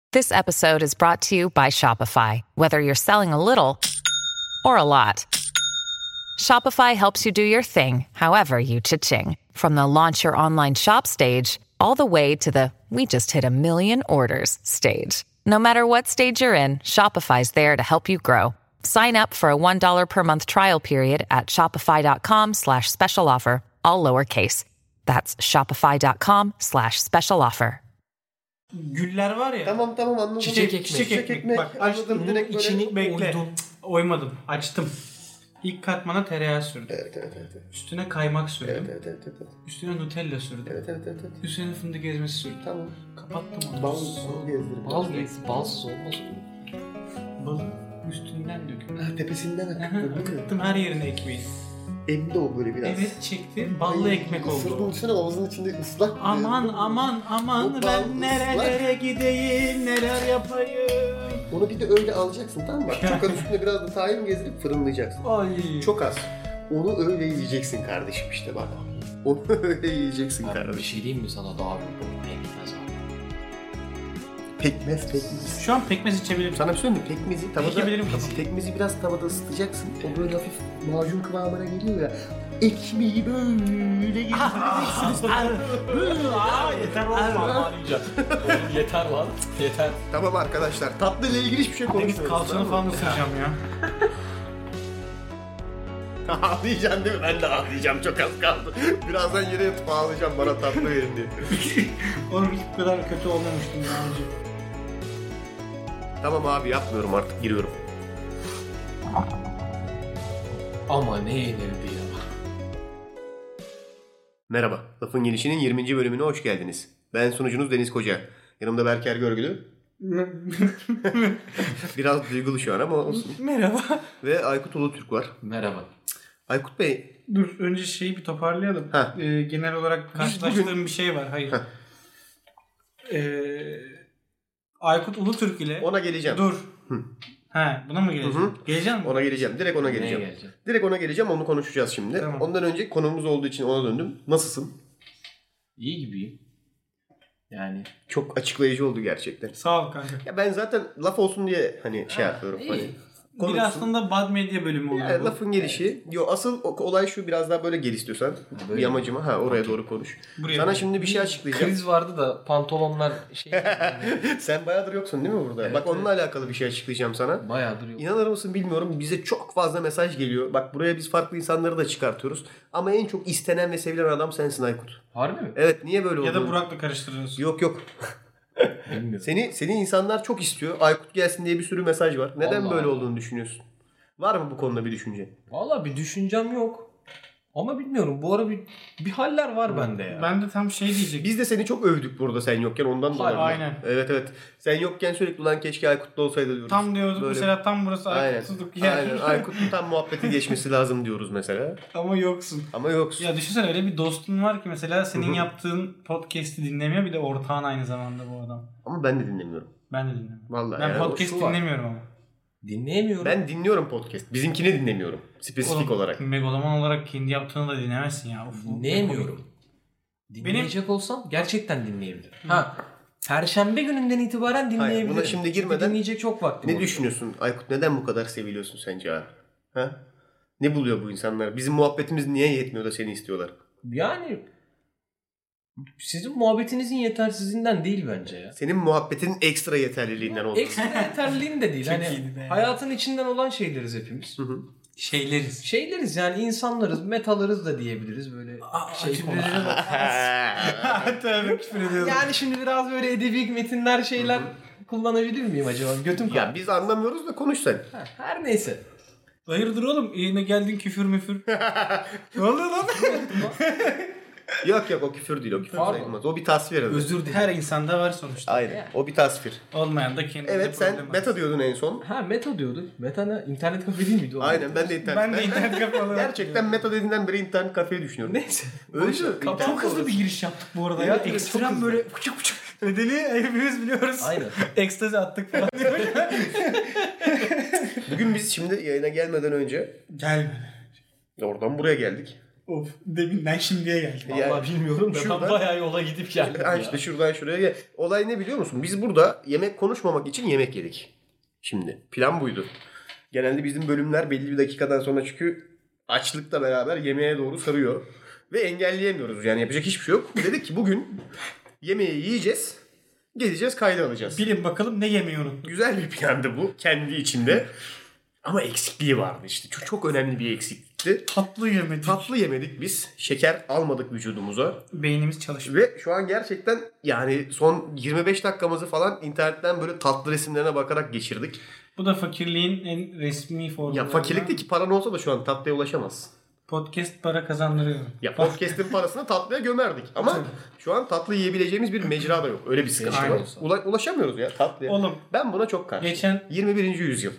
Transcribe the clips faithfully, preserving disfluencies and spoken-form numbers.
This episode is brought to you by Shopify. Whether you're selling a little or a lot, Shopify helps you do your thing, however you cha-ching. From the launch your online shop stage, all the way to the we just hit a million orders stage. No matter what stage you're in, Shopify's there to help you grow. Sign up for a one dollar per month trial period at shopify.com slash special offer, all lowercase. That's shopify.com slash special offer. Güller var ya. Tamam tamam anladım. Çiçek ekmek. Çiçek ekmek. ekmek. Bak açtım direkt içini bekle. Oydum. Oymadım. Açtım. İlk katmana tereyağı sürdüm. Evet evet evet. Üstüne kaymak sürdüm. Evet evet evet. evet. Üstüne Nutella sürdüm. Evet evet evet. evet. Üstüne fındık ezmesi sürdüm. Tamam. Kapattım onu. Bal, bal gezdirdim. Bal gez, balsız olmaz. Balı üstünden döktüm. Ha, tepesinden akıttım. Kıttım her yerine ekmeği. Emdi o böyle biraz. Evet çekti. Ballı ekmek oldu. Isırdın içine ağzının içinde ıslak. Aman aman aman O ben bal nerelere gideyim, neler yapayım. Onu bir de öyle alacaksın tamam mı? Çok az üstüne biraz da tahin gezdirip fırınlayacaksın. Ay. Çok az. Onu öyle yiyeceksin kardeşim işte bak. Onu öyle yiyeceksin Ben kardeşim. bir şey diyeyim mi sana, daha büyük pekmez abi. Pekmez pekmez. Şu an pekmez içebilirim. Sana bir söyleyeyim mi? Pekmezi tavada... Çekebilirim Tamam, kesin. pekmezi biraz tavada ısıtacaksın. O böyle hafif macun kıvamına geliyor ya. Ekmeği böyle gezdireceksiniz. Aa, yeter olma. Yeter lan, yeter. Tamam arkadaşlar, tatlı ile ilgili hiçbir şey Git konuşmuyoruz. kalçanı falan ısıracağım ya. Ağlayacaksın değil mi? Ben de ağlayacağım, çok az kaldı. Birazdan yere yatıp ağlayacağım bana tatlı verin diye. Oğlum hiç bu kadar kötü olmamıştım daha önce. Tamam abi yapmıyorum artık, giriyorum. Ama ne yenirdi ya. Merhaba, Lafın Gelişi'nin yirminci bölümüne hoş geldiniz. Ben sunucunuz Deniz Koca. Yanımda Berker Görgülü. Biraz duygulu şu an ama olsun. Merhaba. Ve Aykut Ulutürk var. Merhaba. Aykut Bey. Dur önce şeyi bir toparlayalım. Ee, genel olarak karşılaştığım bugün... bir şey var. Hayır. Ee, Aykut Ulutürk ile... Ona geleceğim. Dur. Hı. He, buna mı geleceğim? Hı hı. Geleceğim mi? Ona geleceğim. Direkt ona geleceğim. geleceğim? Direkt ona geleceğim. Onu konuşacağız şimdi. Tamam. Ondan önce konumuz olduğu için ona döndüm. Nasılsın? İyi gibiyim. Yani. Çok açıklayıcı oldu gerçekten. Sağ ol kanka. Ya ben zaten laf olsun diye hani şey Ha, yapıyorum. iyi. Hani Bir konuşsun. aslında bad medya bölümü oluyor. Yani bu. lafın gelişi. Yo asıl o- olay şu, biraz daha böyle gel istiyorsan. Böyle Bir amacıma. Ha oraya doğru konuş. Buraya Sana doğru. şimdi bir şey açıklayacağım. Kriz vardı da pantolonlar şey. Sen bayağıdır yoksun değil mi burada? Evet, Bak evet. onunla alakalı bir şey açıklayacağım sana. Bayağıdır yok. İnanır mısın bilmiyorum, bize çok fazla mesaj geliyor. Bak buraya biz farklı insanları da çıkartıyoruz. Ama en çok istenen ve sevilen adam sensin Aykut. Harbi mi? Evet, niye böyle oldu? Ya da Burak'la karıştırıyorsun. Yok yok. Bilmiyorum. Seni seni insanlar çok istiyor. Aykut gelsin diye bir sürü mesaj var. Neden Allah böyle Allah. olduğunu düşünüyorsun? Var mı bu konuda bir düşünce? Valla bir düşüncem yok. Ama bilmiyorum, bu ara bir bir haller var bende ya. Ben de tam şey diyecektim. Biz de seni çok övdük burada sen yokken, ondan da Hayır, olabilir. aynen. Evet evet. Sen yokken sürekli lan keşke Aykut'ta olsaydı diyoruz. Tam diyorduk Böyle- mesela, tam burası Aynen. Aykut'suzluk yer. Aynen. Aykut'un tam muhabbeti geçmesi lazım diyoruz mesela. Ama yoksun. Ama yoksun. Ya düşünsene, öyle bir dostun var ki mesela senin Hı hı. yaptığın podcast'i dinlemiyor, bir de ortağın aynı zamanda bu adam. Ama ben de dinlemiyorum. Ben de dinlemiyorum. Vallahi Ben yani o podcast şu var. dinlemiyorum ama. Dinleyemiyorum. Ben dinliyorum podcast. Bizimkini dinlemiyorum. Spesifik Oğlum, olarak. Megaloman olarak kendi yaptığını da dinlemezsin ya. Uf, dinleyemiyorum. Dinleyecek olsam gerçekten dinleyebilirim. Ha. Perşembe gününden itibaren dinleyebilirim. buna şimdi Çünkü girmeden dinleyecek çok vaktim Ne olacak. düşünüyorsun Aykut? Neden bu kadar seviliyorsun sence abi? Ha? Ne buluyor bu insanlar? Bizim muhabbetimiz niye yetmiyor da seni istiyorlar? Yani sizin muhabbetinizin yetersizliğinden değil bence ya. Senin muhabbetin ekstra yeterliliğinden oldu. Ekstra yeterliliğin de değil. Çok hani iyiydi be. hayatın içinden olan şeyleriz hepimiz. Hı hı. Şeyleriz. Şeyleriz yani, insanlarız, metalarız da diyebiliriz böyle şey küfür konusu. Tövbe, küfür ediyorum. Yani şimdi biraz böyle edebi metinler şeyler kullanabilir miyim acaba? Götüm Ya biz anlamıyoruz da konuş sen. Ha, her neyse. Hayırdır oğlum? Yine geldin küfür müfür. Ne oluyor lan? Yok yok, o küfür değil, o küfür Pardon. sayılmaz. O bir tasvir herhalde. Özür dilerim. Her insanda var sonuçta. Aynen. O bir tasvir. Olmayan da kendinde Evet, sen problem var. beta diyordun en son. Ha, meta diyorduk. Meta ne? İnternet kafe değil miydi o? Aynen, ben de internet. Ben de internet kafe olarak Gerçekten meta dediğinden beri internet kafeye düşünüyorum. Neyse. Öyle Boş ver. mi? Kapat Çok hızlı orası. bir giriş yaptık bu arada Evet, ya. evet, çok Ekstrem hızlı. böyle fıçık fıçık. Nedeni hepimiz biliyoruz. Aynen. Ekstazi attık falan diyor. Bugün biz şimdi yayına gelmeden önce Gel. oradan buraya geldik. Of, deminden şimdiye geldim. Yani Vallahi bilmiyorum da şuradan- ben bayağı yola gidip geldim Ha ya. işte şuradan şuraya gel. Olay ne biliyor musun? Biz burada yemek konuşmamak için yemek yedik. Şimdi plan buydu. Genelde bizim bölümler belli bir dakikadan sonra çünkü açlıkla beraber yemeğe doğru sarıyor. Ve engelleyemiyoruz. Yani yapacak hiçbir şey yok. Dedik ki bugün yemeği yiyeceğiz. Geleceğiz, kayda alacağız. Bilin bakalım ne yemeyi unuttum. Güzel bir plandı bu kendi içinde. Ama eksikliği vardı işte. Çok, çok önemli bir eksiklikti. Tatlı yemedik. Tatlı yemedik biz. Şeker almadık vücudumuza. Beynimiz çalışmıyor. Ve şu an gerçekten yani son yirmi beş dakikamızı falan internetten böyle tatlı resimlerine bakarak geçirdik. Bu da fakirliğin en resmi formu. Ya fakirlikte ki paran olsa da şu an tatlıya ulaşamaz. Podcast para kazandırıyor. Ya podcast'in parasını tatlıya gömerdik. Ama şu an tatlı yiyebileceğimiz bir mecra da yok. Öyle bir sıkıntı Aynen. var. Ula- ulaşamıyoruz ya tatlıya. Oğlum. Ben buna çok karşıyım. Geçen- yirmi birinci yüzyıl.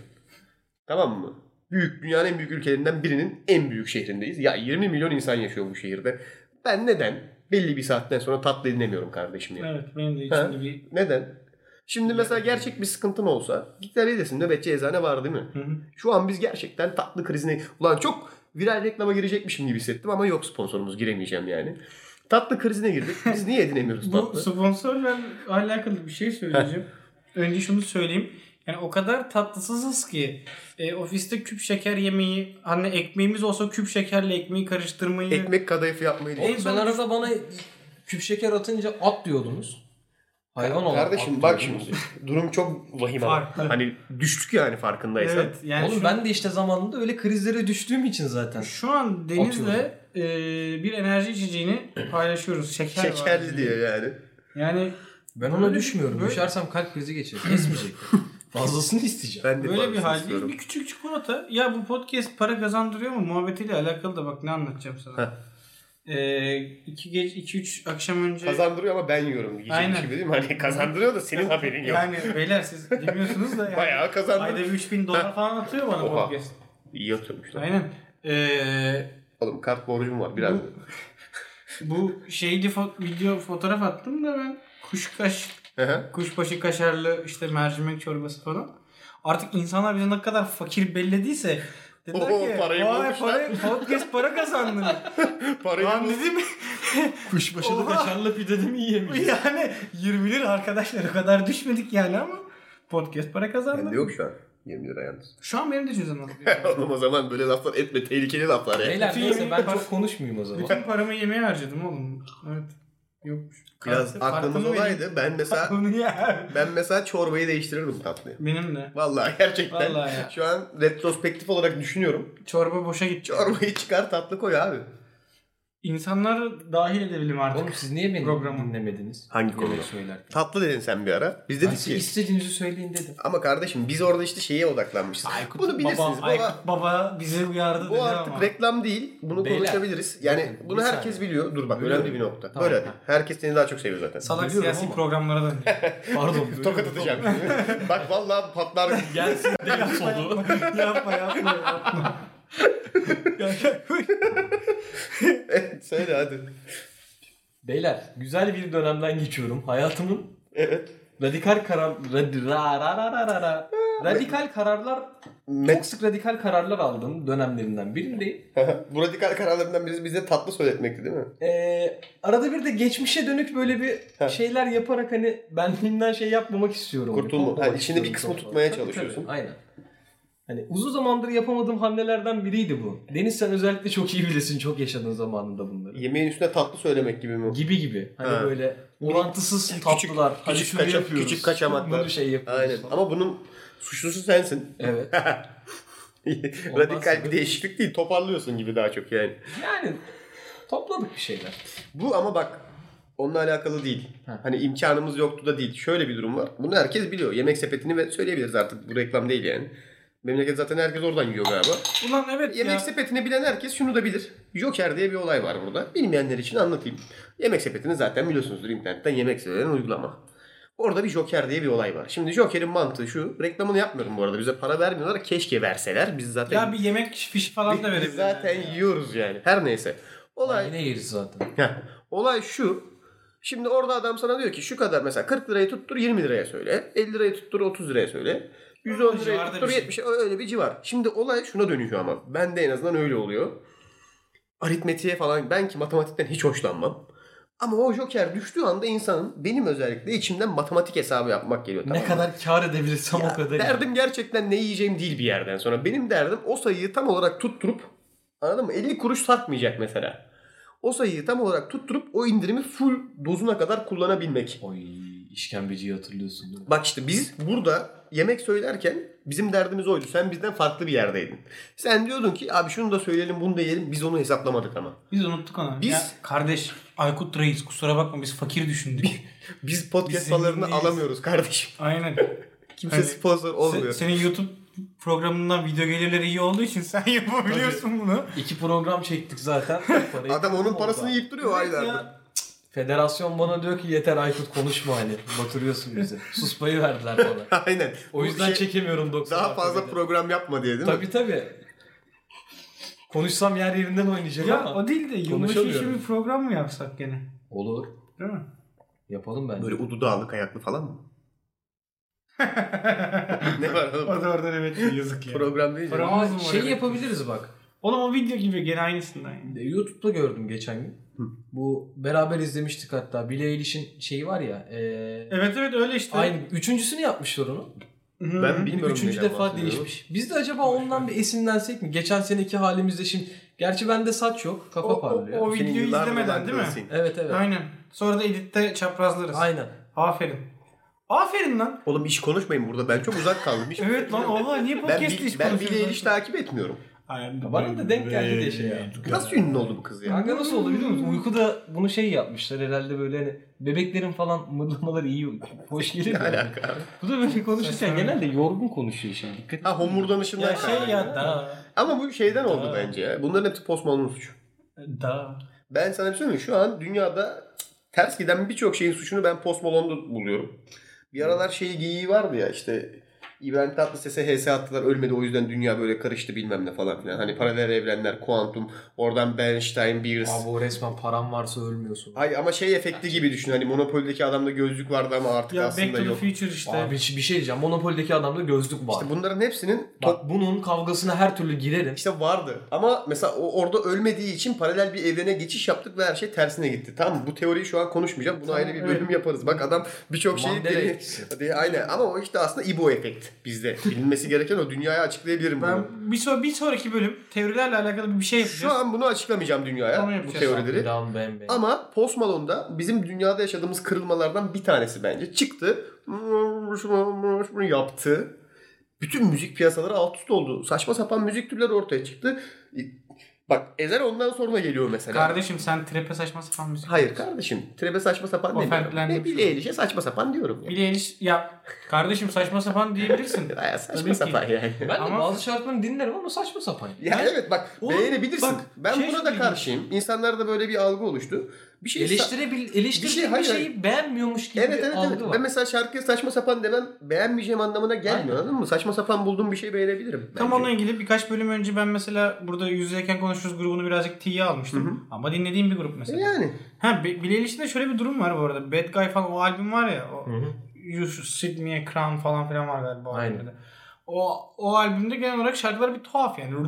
Tamam mı? Büyük, dünyanın en büyük ülkelerinden birinin en büyük şehrindeyiz. Ya yirmi milyon insan yaşıyor bu şehirde. Ben neden belli bir saatten sonra tatlı dinlemiyorum kardeşim ya? Evet, benim de Ha? içimde bir... Neden? Şimdi mesela gerçek bir sıkıntın olsa gidebilirsin. Nöbetçi eczane var değil mi? Hı hı. Şu an biz gerçekten tatlı krizine... Ulan çok viral reklama girecekmişim gibi hissettim ama yok, sponsorumuz, giremeyeceğim yani. Tatlı krizine girdik. Biz niye edinemiyoruz Bu tatlı? sponsorla alakalı bir şey söyleyeceğim. Önce şunu söyleyeyim. Yani o kadar tatlısızız ki e, ofiste küp şeker yemeği, hani ekmeğimiz olsa küp şekerle ekmeği karıştırmayı... Ekmek kadayıfı yapmayı Oğlum değil. ben arada bana küp şeker atınca at diyordunuz. Hayvan olan Kardeşim at bak diyordunuz. şimdi. Durum çok vahim ama. Farklı. Hani düştük yani farkındaysan. Evet, yani Oğlum şu, ben de işte zamanında öyle krizlere düştüğüm için zaten. şu an Deniz'le e, bir enerji içeceğini paylaşıyoruz. Şeker var Şekerli diye yani. Yani Ben ona Böyle- düşmüyorum. böyle- Düşersem kalp krizi geçirir. Kesmeyecek. Fazlasını isteyeceğim. Ben de böyle bir fazlasını halde istiyorum. bir küçük çikolata. Ya bu podcast para kazandırıyor mu muhabbetiyle alakalı da bak ne anlatacağım sana. Heh. Ee, iki geç iki üç akşam önce Kazandırıyor ama ben yiyorum. Yiyecek Aynen. bir şey değil mi? Hani kazandırıyor da senin haberin yok. yani beyler siz bilmiyorsunuz da yani. Bayağı kazandırıyor. Ayda bir üç bin dolar falan atıyor bana Oha. podcast. İyi atıyormuş lan. Aynen. Ee, Oğlum kart borcum var biraz. bu, bu şeyli fo- video fotoğraf attım da ben kuşkaş Hı hı. kuşbaşı kaşarlı işte mercimek çorbası falan. Artık insanlar bize ne kadar fakir bellediyse dediler Oo, ki parayı vay bulmuşlar." parayı, podcast para kazandın. Parayı Lan bul- dedim Kuşbaşılı Oha. kaşarlı pide de mi yiyemiş? yani yirmi lira arkadaşlar o kadar düşmedik yani ama podcast para kazandı. Bende yok şu an. yirmi lira yalnız. Şu an benim de cüzdanım. Oğlum o zaman böyle laflar etme. Tehlikeli laflar ya. Beyler Bütün neyse ben yemeği- çok konuşmayayım o zaman. Bütün paramı yemeğe harcadım oğlum. Evet. Yokmuş. Biraz Kartı- aklımız kartını olaydı. Ben mesela vereyim. Bunu ya. ben mesela çorbayı değiştirirdim tatlıya. Benim de. Vallahi gerçekten. Vallahi ya. Şu an retrospektif olarak düşünüyorum. Çorba boşa gitti. Çorbayı çıkar, tatlı koy abi. İnsanları dahil edebilirim artık. Oğlum siz niye beni Programı. dinlemediniz? Hangi Yemek konuda? söylerken. Tatlı dedin sen bir ara. Biz Ben dedik size ki istediğinizi söyleyin dedim. ama kardeşim biz orada işte şeye odaklanmışız. Aykut Bunu bilirsiniz. baba, Baba, Aykut baba bizi uyardı dedi bu artık ama. reklam değil. Bunu Beyler, konuşabiliriz. Yani bakın, bunu bir herkes saniye. biliyor. Dur bak Biliyorum. önemli bir nokta. Tamam. Böyle hadi. Herkes seni daha çok seviyor zaten. Salak Biliyorum siyasi ama. programlara döndü. Pardon. Tokat atacağım şimdi. Bak vallahi patlar. Gelsin derin solu. yapma yapma yapma. Evet, söyle hadi. Beyler güzel bir dönemden geçiyorum. Hayatımın Evet. radikal karar radi, ra, ra, ra, ra, ra, ra. radikal kararlar çok sık radikal kararlar aldığım dönemlerinden birindeyim. Bu radikal kararlarından birisi bize tatlı söyletmekti değil mi? Ee, arada bir de geçmişe dönük böyle bir şeyler yaparak hani benliğimden şey yapmamak istiyorum. Kurtulma. Toplamak Ha, içinde bir istiyorum kısmı çok tutmaya fazla. Tabii, çalışıyorsun. tabii, aynen. Hani uzun zamandır yapamadığım hamlelerden biriydi bu. Deniz sen özellikle çok iyi bilirsin. Çok yaşadığın zamanında bunları. Yemeğin üstüne tatlı söylemek gibi mi? Gibi gibi. Hani Ha. böyle orantısız Küçük- tatlılar. Hani küçük şunu kaça- yapıyoruz. küçük kaçamaklar. Bunu şey yapıyoruz. Aynen. falan. Ama bunun suçlusu sensin. Evet. Radikal bir sonra- değişiklik değil. Toparlıyorsun gibi daha çok yani. Yani topladık bir şeyler. Bu ama bak onunla alakalı değil. Ha. Hani imkanımız yoktu da değil. Şöyle bir durum var. Bunu herkes biliyor. Yemek sepetini ve söyleyebiliriz artık. Bu reklam değil yani. Memleket zaten herkes oradan yiyor galiba. Ulan evet Yemek ya. sepetini bilen herkes şunu da bilir. Joker diye bir olay var burada. Bilmeyenler için anlatayım. Yemek sepetini zaten biliyorsunuzdur, internetten yemek sevilen uygulama. Orada bir Joker diye bir olay var. Şimdi Joker'in mantığı şu. Reklamını yapmıyorum bu arada. Bize para vermiyorlar. Keşke verseler. Biz zaten Ya bir yemek fiş falan da biz verebiliriz. zaten yiyoruz yani. Her neyse. Olay Yine yeriz zaten. Heh. Olay şu. Şimdi orada adam sana diyor ki şu kadar mesela kırk lirayı tuttur yirmi liraya söyle. elli lirayı tuttur otuz liraya söyle. yüz on lirayı Civarda tuttur bir şey. yetmiş öyle bir civar. Şimdi olay şuna dönüyor ama. Bende en azından öyle oluyor. aritmetiğe falan, ben ki matematikten hiç hoşlanmam. Ama o joker düştüğü anda insanın, benim özellikle içimden matematik hesabı yapmak geliyor. Ne tamam kadar mı? kar edebilirsem Ya, o kadar. derdim gerçekten ne yiyeceğim değil bir yerden sonra. Benim derdim o sayıyı tam olarak tutturup, anladın mı? elli kuruş sarkmayacak mesela. O sayıyı tam olarak tutturup o indirimi full dozuna kadar kullanabilmek. Oy, işkembeciyi hatırlıyorsun değil mi? Bak işte biz burada yemek söylerken bizim derdimiz oydu. Sen bizden farklı bir yerdeydin. Sen diyordun ki abi şunu da söyleyelim, bunu da yiyelim. Biz onu hesaplamadık ama. Biz unuttuk onu. Biz- Ya kardeş Aykut Reis kusura bakma biz fakir düşündük. Biz podcast Biz paralarını zenginliyiz. alamıyoruz kardeşim. Aynen. Kimse Hani sponsor olmuyor. Se- senin YouTube programından video gelirleri iyi olduğu için sen yapabiliyorsun bunu. İki program çektik zaten. Parayı Adam onun kırdım parasını orada. yiyip duruyor Evet aylardır. ya. Federasyon bana diyor ki yeter Aykut konuşma hani. Batırıyorsun bizi. Susmayı verdiler bana. Aynen. O Bu yüzden şey, çekemiyorum doksan daha fazla dakikada. program yapma diye değil mi? Tabii tabii. Konuşsam yer yerinden oynayacak Ya ama. o değil de yılbaşı işi konuşamıyorum. bir program mı yapsak gene? Olur. Değil mi? Yapalım bence. Böyle udu dağlık ayaklı falan mı? Ne var oğlum? O da oradan evet yazık ya. Program değil. Program- ya. Ama Olmaz mı şey öyle? yapabiliriz bak. Oğlum o video gibi gene aynısından. Yani. E, YouTube'da gördüm geçen gün. Bu beraber izlemiştik hatta. Billie Eilish'in şeyi var ya. E, Evet evet öyle işte. Aynı. Üçüncüsünü yapmışlar onu. Hı. Ben bilmiyorum. Üçüncü neyden defa bahsediyorum. değişmiş. Biz de acaba ondan bir esinlensek mi? Geçen seneki halimizde şimdi. Gerçi bende saç yok. Kafa O, o, parlıyor. o Senin videoyu yıllardır izlemeden olan değil mi? klasiğin. Evet evet. Aynen. Sonra da editte çaprazlarız. Aynen. Aferin. Aferin lan. Oğlum iş konuşmayın burada. Ben çok uzak kaldım. Hiç Evet lan oha niye ben, podcast'te bil, iş ben konuşuyorsun? Billie Eilish takip etmiyorum. Bana da denk geldi diye şey yaptım. Nasıl ünlü oldu bu kız ya? Kanka nasıl oldu biliyor musun? Uykuda bunu şey yapmışlar herhalde böyle hani bebeklerin falan mırlamaları iyi hoş Ne geliyor. alaka abi? Bu da böyle konuşurken Saçma. genelde yorgun konuşuyor şimdi. Dikkat Ha homurdanışından Ya şey kaynaklı. ya da. Ama bu şeyden oldu Da. bence ya. Bunların hepsi Post Malone'un suçu. Da. Ben sana bir şey söyleyeyim mi? Şu an dünyada ters giden birçok şeyin suçunu ben Post Malone'da buluyorum. Bir aralar şey geyiği vardı ya işte İbrahim Tatlıses'e H S attılar ölmedi o yüzden dünya böyle karıştı bilmem ne falan filan. Hani paralel evrenler, kuantum, oradan Bernstein, Beers. Abi o resmen param varsa ölmüyorsun. Ay ama şey efekti gibi düşün. Hani Monopoly'deki adamda gözlük vardı ama artık Ya aslında Back to the yok. Future işte. Abi bir bir şey diyeceğim. Monopoly'deki adamda gözlük var. İşte bunların hepsinin top Bak bunun kavgasına her türlü girerim. işte vardı. Ama mesela o orada ölmediği için paralel bir evrene geçiş yaptık ve her şey tersine gitti. Tamam mı? Bu teoriyi şu an konuşmayacağım. Buna Tamam, ayrı bir evet. bölüm yaparız. Bak adam birçok şeyi Mandela deli. etkisi. Deli- Aynen. Ama o işte aslında İbo efekt bizde. Bilinmesi gereken o. Dünyaya açıklayabilirim bunu. Ben bir, so- bir sonraki bölüm teorilerle alakalı bir şey yapacağız. Şu an bunu açıklamayacağım dünyaya. Onu Bu yapacağız. teorileri. Lan ben ben. Ama Post Malone'da bizim dünyada yaşadığımız kırılmalardan bir tanesi bence. Çıktı. Bunu yaptı. Bütün müzik piyasaları alt üst oldu. Saçma sapan müzik türleri ortaya çıktı. Bak Ezel ondan sonra geliyor mesela. Kardeşim sen trap'e saçma sapan müzik. Hayır kardeşim. Trebe saçma sapan O demiyorum. fertlendim. Ne Billie Eilish'e saçma sapan diyorum. Ya. Billie Eilish ya kardeşim saçma sapan diyebilirsin. Ya saçma Tabii ki. sapan yani. Ben de Ama- bazı şarkılarını dinlerim ama saçma sapan. Ya Ben- evet bak Oğlum, beğenebilirsin. bak, ben şey buna çok da ilginç. karşıyım. İnsanlarda böyle bir algı oluştu. Bir şey Eleştirebil, eleştirdiğin Bir şey- bir, hayır, şeyi beğenmiyormuş gibi Evet bir evet algı evet. var. Ben mesela şarkıya saçma sapan demem beğenmeyeceğim anlamına gelmiyor. Aynen. Anladın mı? Saçma sapan bulduğum bir şey beğenebilirim. Tam bence. onunla ilgili birkaç bölüm önce ben mesela burada yüz yüzeyken konuşuruz grubunu birazcık tiye almıştım. Ama dinlediğim bir grup E mesela. yani. Ha Bi- Billie Eilish'in de şöyle bir durum var bu arada. Bad Guy falan o albüm var ya. O, Hı hı. You Should Sit Me a Crown falan filan var galiba o Aynen. albümde. O, o albümde genel olarak şarkılar bir tuhaf yani.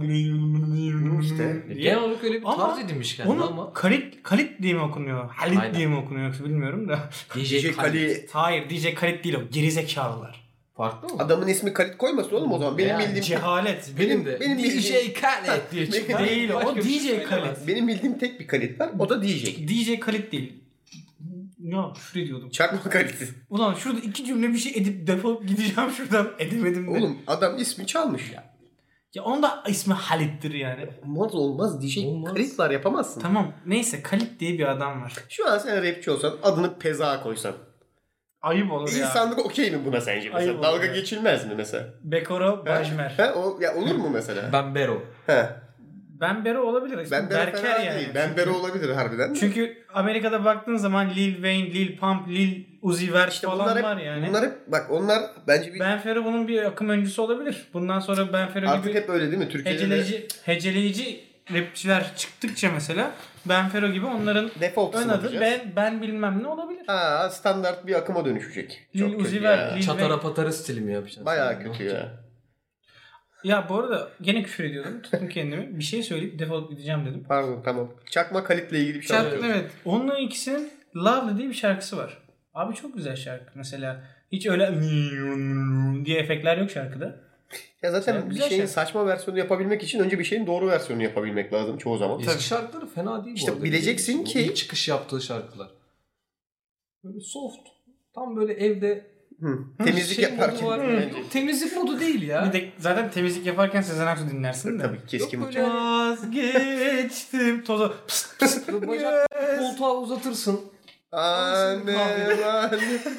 İşte. E, Genel olarak öyle bir Ama tarz edinmiş kendine Onu ama. Kalit, Kalit diye mi okunuyor? Halit Aynen. diye mi okunuyor yoksa bilmiyorum da. D D J Kali. Hayır D J Kalit değil o. Gerizekalılar. Farklı mı? Adamın ismi Kalit koymasın oğlum o zaman. Benim Yani bildiğim Cehalet. Benim de. benim D bildiğim- J Khaled diye çıkıyor. Değil o. Başka bir D şey J söylemez. Khaled. benim bildiğim tek bir Kalit var. O da D J. D J Kalit değil. Ya şuraya diyordum. Çakma Kalit'i. Ulan şurada iki cümle bir şey edip defolup gideceğim şuradan. Edemedim de. Oğlum adam ismi çalmış ya. Ya onun da ismi Halit'tir yani. Olmaz olmaz D J Olmaz. Kalit var yapamazsın. Tamam. Neyse Kalit diye bir adam var. Şu an sen rapçi olsan adını Peza koysan. Ayıp olur ya. İnsanlık okey mi buna sence mesela? Ayıp olur Dalga ya. geçilmez mi mesela? Bekoro Bajmer. He, o ya olur mu mesela? Ben Bero. He. Ben Bero olabilir. İsmi Ben Bero Berker fena yani. değil. Ben Bero olabilir harbiden. de. Çünkü Amerika'da baktığın zaman Lil Wayne, Lil Pump, Lil Uzi Vert İşte falan bunlar hep, var yani. bunlar hep bak onlar bence bir Ben Fero bunun bir akım öncüsü olabilir. Bundan sonra Ben Fero artık gibi hep öyle değil mi? Türkiye'de de heceleyici, heceleyici rapçiler çıktıkça mesela Ben Fero gibi onların default ön kısım adı yapacağız. ben, ben bilmem ne olabilir. Ha, standart bir akıma dönüşecek. Lil Çok Uzi kötü Vert, ya. Lil Çatara Wayne. patara stili mi yapacaksın? Bayağı Yani? kötü ya. Ya bu arada gene küfür ediyordum. Tuttum kendimi. Bir şey söyleyip defolup gideceğim dedim. Pardon tamam. Çakma Kalit'le ilgili bir şarkı. Şarkı, evet. Onunla ikisinin Lovely diye bir şarkısı var. Abi çok güzel şarkı. Mesela hiç öyle diye efektler yok şarkıda. Ya zaten Yani bir güzel şeyin şarkı. saçma versiyonu yapabilmek için önce bir şeyin doğru versiyonunu yapabilmek lazım çoğu zaman. Eski şarkıları fena değil. İşte bu arada. bileceksin O ki- ilk çıkış yaptığı şarkılar. Böyle soft. Tam böyle evde Hı. Temizlik şey yaparken. modu var. bence. Yok, temizlik modu değil ya. Bir de zaten temizlik yaparken Sezen Aksu dinlersin de. Tabii keskin Yok bıçak. böyle- Vazgeçtim toza. Pıst pıst. Böyle bacak koltuğa uzatırsın. Anne anne.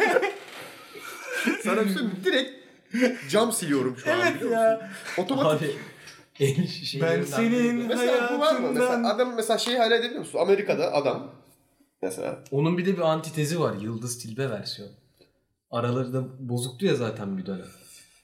Sana bir şey söyleyeyim mi? Direkt cam siliyorum şu an. Evet biliyor ya. musun? Otomatik. Abi. en şeylerinden Ben senin biri. Mesela bu var mı? hayatından- Mesela adam mesela şeyi hala edebiliyor musun? Amerika'da adam mesela. Onun bir de bir antitezi var. Yıldız Tilbe versiyon. Araları da bozuktu ya zaten bir dönem.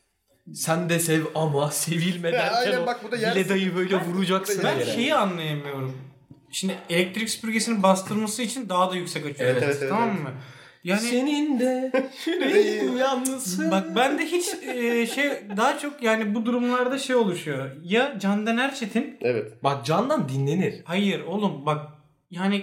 Sen de sev ama sevilme Ya derken aynen o bak bu da yer- biledayı böyle vuracaksın Ben yere. şeyi anlayamıyorum. Şimdi elektrik süpürgesinin bastırması için daha da yüksek açıyor. Evet, evet, evet, tamam evet. mı? Yani Senin de yüreğin yalnızsın. bak ben de hiç e, şey daha çok yani bu durumlarda şey oluşuyor. Ya Candan Erçetin Evet. Bak candan dinlenir. hayır oğlum bak yani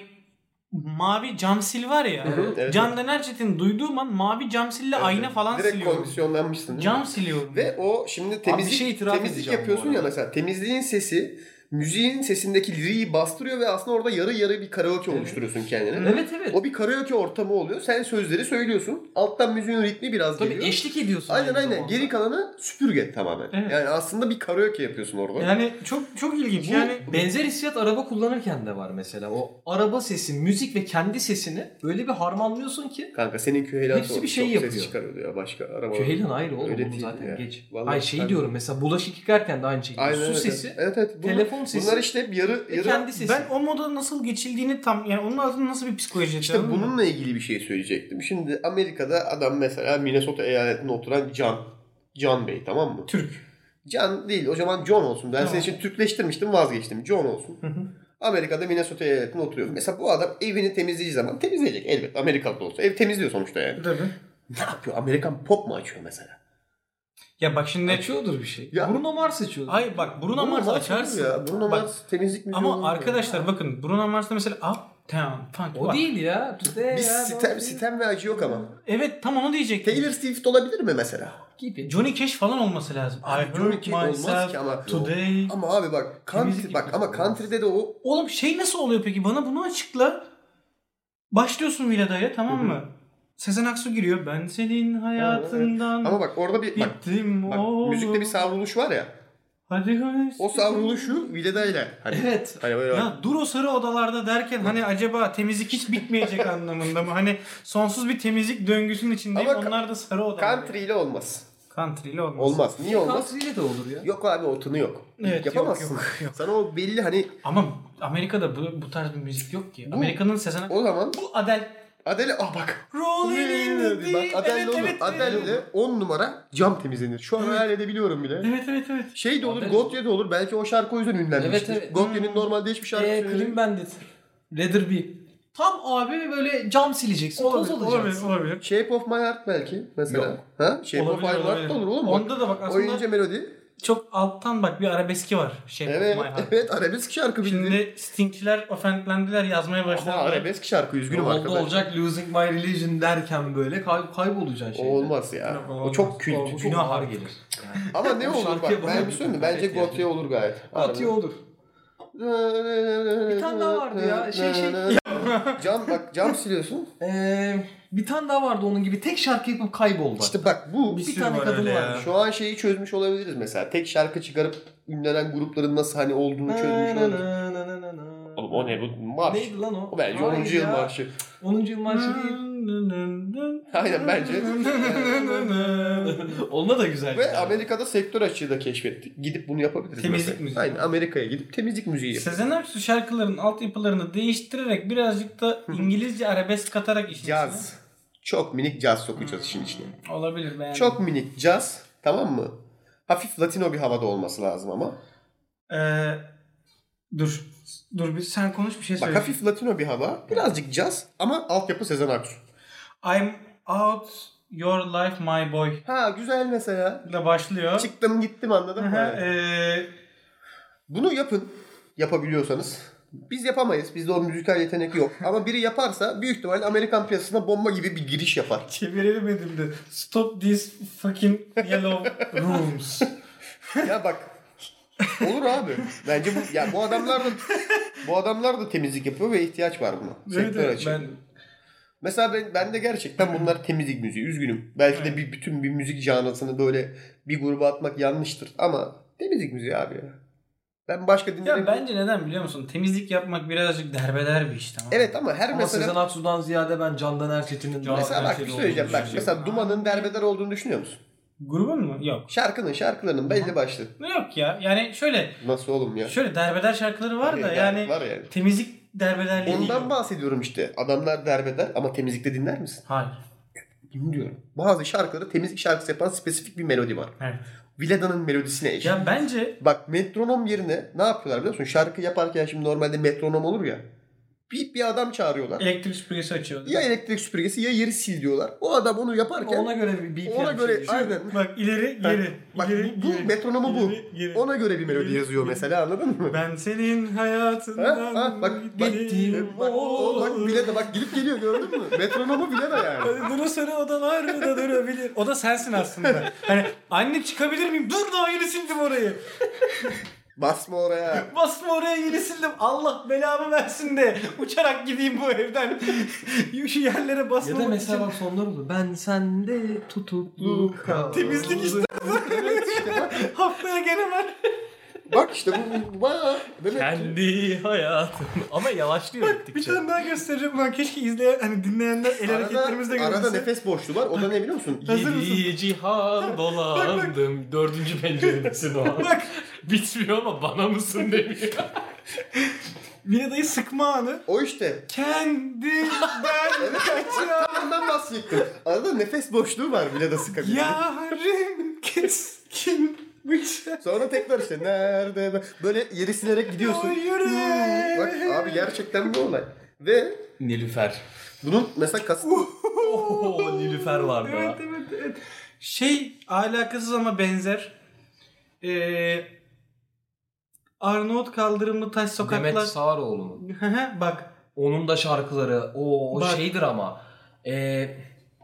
mavi cam sil var ya. hı, evet. Candan Erçetin duyduğum an mavi cam sille ayna falan Direkt siliyorum. kondisyonlanmışsın değil mi? Cam siliyorum. Ve o şimdi temizlik, bir şey itiraf temizlik edeceğim yapıyorsun bu ya arada. mesela. Temizliğin sesi müziğin sesindeki liriği bastırıyor ve aslında orada yarı yarı bir karaoke oluşturuyorsun kendine. Evet evet. O bir karaoke ortamı oluyor. Sen sözleri söylüyorsun. Alttan müziğin ritmi biraz Tabii geliyor. eşlik ediyorsun. Aynen aynı aynen. zamanda. Geri kalanı süpürge tamamen. Evet. Yani aslında bir karaoke yapıyorsun orada. Yani çok çok ilginç. Bu Yani benzer hissiyat araba kullanırken de var mesela. O araba sesi, müzik ve kendi sesini öyle bir harmanlıyorsun ki Kanka senin Küheylan Hepsi çok, bir şey çok yapıyor. ses çıkarıyordu ya başka araba. Küheylan ayrı oğlum. Öyle Onu değil zaten ya. geç. Vallahi Hayır şeyi ben- diyorum mesela bulaşık yıkarken de aynı şekilde. Aynen, Su evet, sesi, Evet evet. Bunlar, telefon sesi, Bunlar işte hep yarı ve yarı. kendi sesi. ben o moda nasıl geçildiğini tam yani onun altında nasıl bir psikoloji İşte yatıyor, bununla ilgili bir şey söyleyecektim. Şimdi Amerika'da adam mesela Minnesota eyaletinde oturan Can. Can Bey tamam mı? Türk. Can değil o zaman John olsun. Ben Tamam. senin için Türkleştirmiştim vazgeçtim. John olsun. Amerika'da Minnesota eyaletinde oturuyor. Mesela bu adam evini temizleyeceği zaman temizleyecek elbet. Amerika'da olsa. Ev temizliyor sonuçta yani. Tabii. Ne yapıyor? Amerikan pop mu açıyor mesela? Ya bak şimdi açıyordur bir şey. Ya- Bruno Mars açıyordur. hayır bak Bruno Mars açarsın. Ya. Bruno Bak, Mars temizlik müziği ama olur mu? arkadaşlar bakın Bruno Mars'ta mesela Up Town Funk O var. değil ya. Today Bir ya, sitem, o sitem ve acı yok ama. Evet tam onu diyecektim. Taylor Swift olabilir mi mesela? gibi. Johnny Cash falan olması lazım. Abi I Johnny hurt Cash olmaz myself ki ama. today. Ama abi bak country, Temizlik bak ama yapıyorsun. country'de de o Oğlum şey nasıl oluyor peki? Bana bunu açıkla. Başlıyorsun Vilada'ya tamam mı? Sezen Aksu giriyor. Ben senin hayatından ama bak orada bir bak, bittim bak oğlum. müzikte bir savruluş var ya. Hadi hadi. O savruluşu Vileda'yla. Hani, Evet. hani böyle Ya dur o sarı odalarda derken hani acaba temizlik hiç bitmeyecek anlamında mı? Hani sonsuz bir temizlik döngüsünün içindeyim. Ama Onlar da sarı odalar. country ile olmaz. Country ile olmaz. Olmaz. Niye olmaz? Country'yle de olur ya. Yok abi o tını yok. Evet, Yapamazsın. yok, yok, yok. Sana o belli hani Ama Amerika'da bu, bu tarz bir müzik yok ki. Amerika'nın Sezen Aksu. o zaman Bu Adele. Adele ah bak. Rolling in the Bak deep. Adele Evet, olur. evet, Adele evet. ile on numara cam temizlenir. Şu an hayal edebiliyorum bile. Evet evet evet. Şey de olur, Adele- Gotye de olur. Belki o şarkı o yüzden ünlenmiştir. Evet, evet. Gotye'nin normalde hiçbir şarkısı Eee yok. Clean Bandit. Leather Bee. Tam abi böyle cam sileceksin. Olabilir, Toz olabilir, alacaksın. olabilir. Shape of My Heart belki mesela. Yok. Ha? Shape Olabilir, of My Heart olabilir. da olur oğlum. Onda da bak aslında- O ince melodi. Çok alttan bak bir arabeski var. Shape Evet, of My Heart. evet arabesk şarkı bildiğin. Şimdi Stingçiler ofendlendiler yazmaya Ama başladılar. arabesk şarkı üzgünüm Oldu arkadaşlar. olacak Losing My Religion derken böyle kay- kaybolacaksın O şeyde. olmaz ya. Yok, o olmaz. çok kült. O- Çok Günah ağır var. gelir. Yani. Ama ne Bu olur şarkıya bak bana ben bir bir söyleyeyim mi? Bence kıyafet yani. Gotye olur gayet. Atıyor olur. Bir tane daha vardı ya, şey, şey. Cam bak cam siliyorsun. Ee, bir tane daha vardı onun gibi. Tek şarkı yapıp kayboldu. İşte bak bu bir sürü tane var kadın öyle ya. varmış. şu an şeyi çözmüş olabiliriz mesela. Tek şarkı çıkarıp ünlenen grupların nasıl hani olduğunu çözmüş olabiliriz. Oğlum o ne bu marş? Neydi lan o? O bence Hayır onuncu yıl ya. marşı. onuncu yıl marşı değil. Aynen bence. Onunla da güzel. Ve Amerika'da sektör açığı da keşfettik. Gidip bunu yapabiliriz. Temizlik mesela. müziği. Aynen Amerika'ya gidip temizlik müziği yapıyoruz. Sezen Aksu şarkıların altyapılarını değiştirerek birazcık da İngilizce arabesk katarak işin Caz. Çok minik caz sokacağız işin içine. içine. Olabilir beğendim. Çok minik caz. Tamam mı? Hafif Latino bir havada olması lazım ama. Ee, dur. Dur bir sen konuş bir şey Bak söyle. hafif Latino bir hava. Birazcık caz ama altyapı Sezen Aksu. I'm out Your Life My Boy Ha güzel mesela. ile başlıyor. Çıktım gittim anladın mı? Aha, ee, Bunu yapın. Yapabiliyorsanız. Biz yapamayız. Bizde o müzikal yetenek yok. Ama biri yaparsa büyük ihtimal Amerikan piyasasına bomba gibi bir giriş yapar. çevirelim elimde. Stop these fucking yellow rooms. Ya bak. Olur abi. Bence bu ya bu adamlar da bu adamlar da temizlik yapıyor ve ihtiyaç var buna. Evet, Sektör evet, açığı. ben Mesela ben, ben de gerçekten bunlar temizlik müziği. Üzgünüm. Belki de bir bütün bir müzik janrasını böyle bir gruba atmak yanlıştır ama temizlik müziği abi ya. Ben başka ya dinlemek... bence neden biliyor musun? Temizlik yapmak birazcık derbeder bir iş, tamam mı? Evet ama her Ama mesela... Sezen Aksu'dan ziyade ben Candan Erçetin'in Can- Mesela bak bir kaliteli şey söyleyeceğim. olduğunu Bak düşünüyorum. mesela Duman'ın derbeder olduğunu düşünüyor musun? Grubun mu? Yok. Şarkının şarkılarının belli başlı. Yok ya. Yani şöyle Nasıl oğlum ya? şöyle derbeder şarkıları var da yani, Var yani. temizlik derbederliği değil. Ondan bahsediyorum işte. Adamlar derbeder ama temizlikte dinler misin? Hayır. Bilmiyorum. Bazı şarkıları temizlik şarkısı yapan spesifik bir melodi var. Evet. Villada'nın melodisine eşit. Ya bence Bak metronom yerine ne yapıyorlar biliyor musun? Şarkı yaparken şimdi normalde metronom olur ya. Bir, bir adam çağırıyorlar. elektrik süpürgesi açıyor. Ya elektrik süpürgesi ya yeri sil diyorlar. O adam onu yaparken Ona göre bir B P M ona göre şey- aynen. Bak ileri geri. Bak ileri, bu, bu geri, metronomu bu. ileri, geri. Ona göre bir melodi İleri, yazıyor geri. mesela anladın mı? Ben senin hayatından Ha, ha, bak bak, gittim. bak o bak bile de bak gidip geliyor gördün mü? Metronomu bile de yani. Duru sarı odalarda durabilir. O da sensin aslında. Hani anne çıkabilir miyim? Dur, daha yeni sildim orayı. Basma oraya. Basma oraya, yeni sildim. Allah belamı versin de uçarak gideyim bu evden. Şu yerlere basmamak Ya da mesela için. bak sonlar olur. Ben sende tutuklu kaldım. Temizlik işte. Evet işte bak. Haftaya gene var. Bak işte bu, bu bayağı demek ki- Kendi hayatım. Ama yavaşlıyor Bir gittikçe. tane daha göstereceğim ben. Keşke izleyen, hani dinleyenler el hareketlerimizi de Arada, görürse. arada nefes boşluğu var. O da ne biliyor musun? Hazır mısın? Yedi cihan dolandım. Dördüncü penceredesin o an. Bitmiyor ama bana mısın demiyor. Villada'yı sıkma anı. O işte. Kendinden Evet. kaçan Ondan bahsettim. Arada nefes boşluğu var bile de sıkabilir. yarım keskin bıçak. Sonra tekrar işte nerede ben- böyle yeri silerek gidiyorsun. O yürek. Bak abi gerçekten bir olay. Ve Nilüfer. bunun mesela kasıt Oo, Nilüfer vardı Evet, ha. evet, evet. Şey alakasız ama benzer. Ee, Arnavut kaldırımlı taş sokaklar. Demet Sağaroğlu mu? Hı hı, Bak. Onun da şarkıları o, o Bak. şeydir ama. Ee,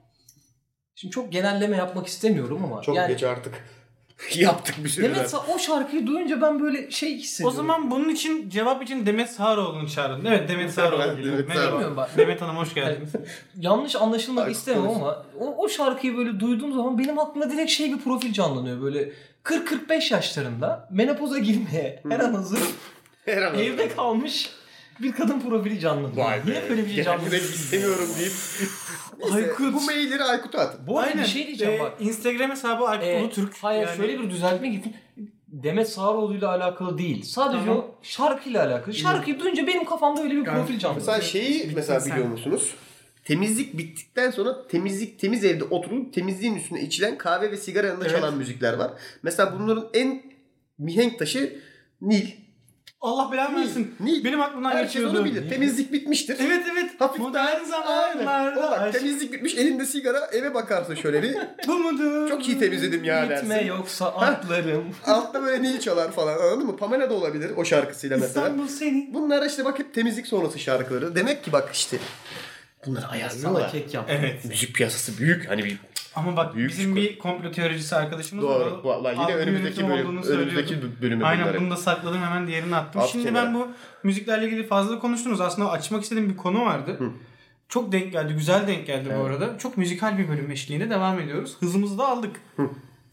şimdi çok genelleme yapmak istemiyorum ama. çok yani, geç artık. Yaptık bir sürü. Demet Sa- o şarkıyı duyunca ben böyle şey O hissediyorum. zaman bunun için cevap için Demet Sağaroğlu'nu çağırın. Evet, Demet Sağaroğlu Evet, geliyor. Demet Merhaba. Bilmiyorum bak. Demet Hanım hoş geldiniz. Yanlış anlaşılmak Aykut istemem Konuş. ama o, o şarkıyı böyle duyduğum zaman benim aklıma direkt şey bir profil canlanıyor. Böyle kırk kırk beş yaşlarında menopoza girmeye her an hazır Her an evde kalmış bir kadın profili canlanıyor. Vay be. Niye böyle bir şey Kendine canlanıyor? istemiyorum deyip. Neyse, Aykut. Bu mailleri Aykut'a at. Bu arada Aynen. bir şey diyeceğim Ee, bak. Instagram hesabı Aykut Ee, Ulutürk. hayır Yani- şöyle bir düzeltme gittim. Demet Sağaroğlu ile alakalı değil. Sadece Tamam. o şarkıyla alakalı. Şarkıyı duyunca benim kafamda öyle bir Yani profil canlanıyor. Mesela şeyi Bittin mesela sen. biliyor musunuz? Temizlik bittikten sonra temizlik temiz evde oturup temizliğin üstüne içilen kahve ve sigara yanında Evet. çalan müzikler var. Mesela bunların en mihenk taşı Nil. Allah belanı Nil. versin. Nil. Benim aklımdan Herkes geçiyordu. onu bilir. Temizlik bitmiştir. Evet evet. Hafif Modern Aynen. O zamanlarda bak aşk temizlik bitmiş elinde sigara eve bakarsın şöyle bir. bu mudur? Çok iyi temizledim ya Gitme dersin. yoksa atlarım. Altta böyle Nil çalar falan anladın mı? Pamela da olabilir o şarkısıyla mesela. İstanbul seni. Bunlar işte bak hep temizlik sonrası şarkıları. Demek ki bak işte bunları Sana ayarlıyorlar. kek yap. Evet. Müzik piyasası büyük. Hani bir Ama bak Büyük bizim bir komplo teoricisi arkadaşımız var. doğru. O Vallahi yine algı önümüzdeki yönetimi bölüm olduğunu önümüzdeki söylüyordu. bölüme Aynen bunları. bunu da sakladım, hemen diğerini attım. At Şimdi kenara. ben bu müziklerle ilgili fazla konuştunuz. Aslında açmak istediğim bir konu vardı. Hı. Çok denk geldi. Güzel denk geldi bu Evet. arada. Çok müzikal bir bölüm eşliğinde devam ediyoruz. Hızımızı da aldık. Hı.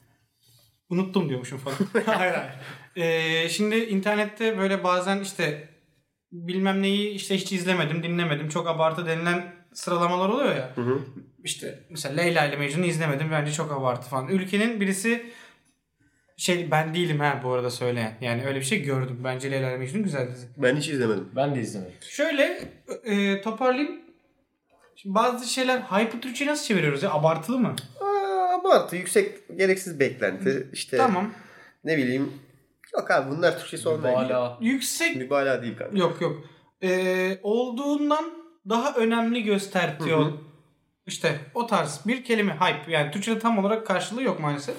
Unuttum diyormuşum falan. hayır hayır. Ee, şimdi internette böyle bazen işte bilmem neyi işte hiç izlemedim, dinlemedim. Çok abartı denilen sıralamalar oluyor ya. Hı hı. İşte mesela Leyla ile Mecnun'u izlemedim. Bence çok abartı falan. Ülkenin birisi şey, ben değilim ha bu arada söyleyen. Yani öyle bir şey gördüm. Bence Leyla ile Mecnun güzel dizi. Ben hiç izlemedim. Ben de izlemedim. Şöyle e, toparlayayım. Şimdi bazı şeyler hype Türkçe'ye nasıl çeviriyoruz ya? Abartılı mı? Aa, abartı, yüksek, gereksiz beklenti. İşte Tamam. ne bileyim. Yok abi bunlar Türkçesi olmayabilir. Mübalağa. Yüksek Mübalağa değil kanka. yok yok. E, olduğundan daha önemli göstertiyor. Hı hı. İşte o tarz bir kelime hype. Yani Türkçe'de tam olarak karşılığı yok maalesef.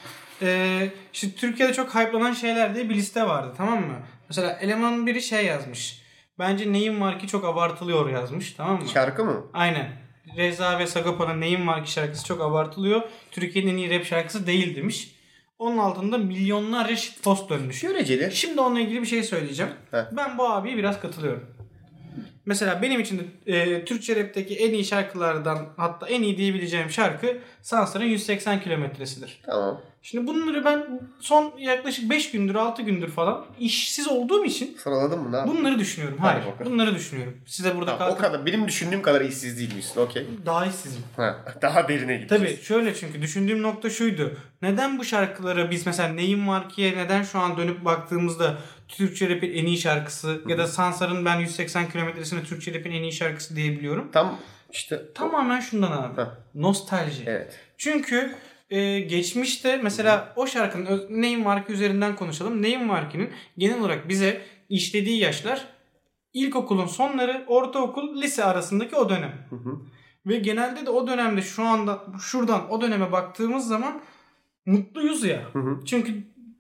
Ee, işte Türkiye'de çok hype'lanan şeyler diye bir liste vardı, tamam mı? Mesela elemanın biri şey yazmış. Bence Neyim Var Ki çok abartılıyor yazmış, tamam mı? Şarkı mı? Aynen. Reza ve Sagopa'nın Neyim Var Ki şarkısı çok abartılıyor. Türkiye'nin en iyi rap şarkısı değil demiş. Onun altında milyonlarca shitpost dönmüş. Göreceli. Şimdi onunla ilgili bir şey söyleyeceğim. Heh. Ben bu abiye biraz katılıyorum. Mesela benim için de e, Türkçe rapteki en iyi şarkılardan, hatta en iyi diyebileceğim şarkı Sansar'ın yüz seksen kilometresidir. Tamam. Şimdi bunları ben son yaklaşık beş gündür altı gündür falan işsiz olduğum için Sıraladın mı? Ne yaptın? bunları düşünüyorum. Hadi Hayır. bakalım. Bunları düşünüyorum. Size burada Tamam, o kalkıp kadar. Benim düşündüğüm kadar işsiz değilmişsin. Okey. daha işsizim. Ha, daha derine gideceğiz. Tabii şöyle, çünkü düşündüğüm nokta şuydu. Neden bu şarkılara biz mesela Neyim Var Ki'ye neden şu an dönüp baktığımızda Türkçe rap'in en iyi şarkısı Hı-hı. ya da Sansar'ın ben yüz seksen kilometresine Türkçe rap'in en iyi şarkısı diyebiliyorum. Tam işte. Tamamen şundan abi. Heh. Nostalji. Evet. Çünkü e, geçmişte mesela Hı-hı. o şarkının Neyim Var Ki üzerinden konuşalım. Neyim Var Ki'nin genel olarak bize işlediği yaşlar ilkokulun sonları, ortaokul, lise arasındaki o dönem. Hı hı. Ve genelde de o dönemde şu anda şuradan o döneme baktığımız zaman mutluyuz ya. Hı hı. Çünkü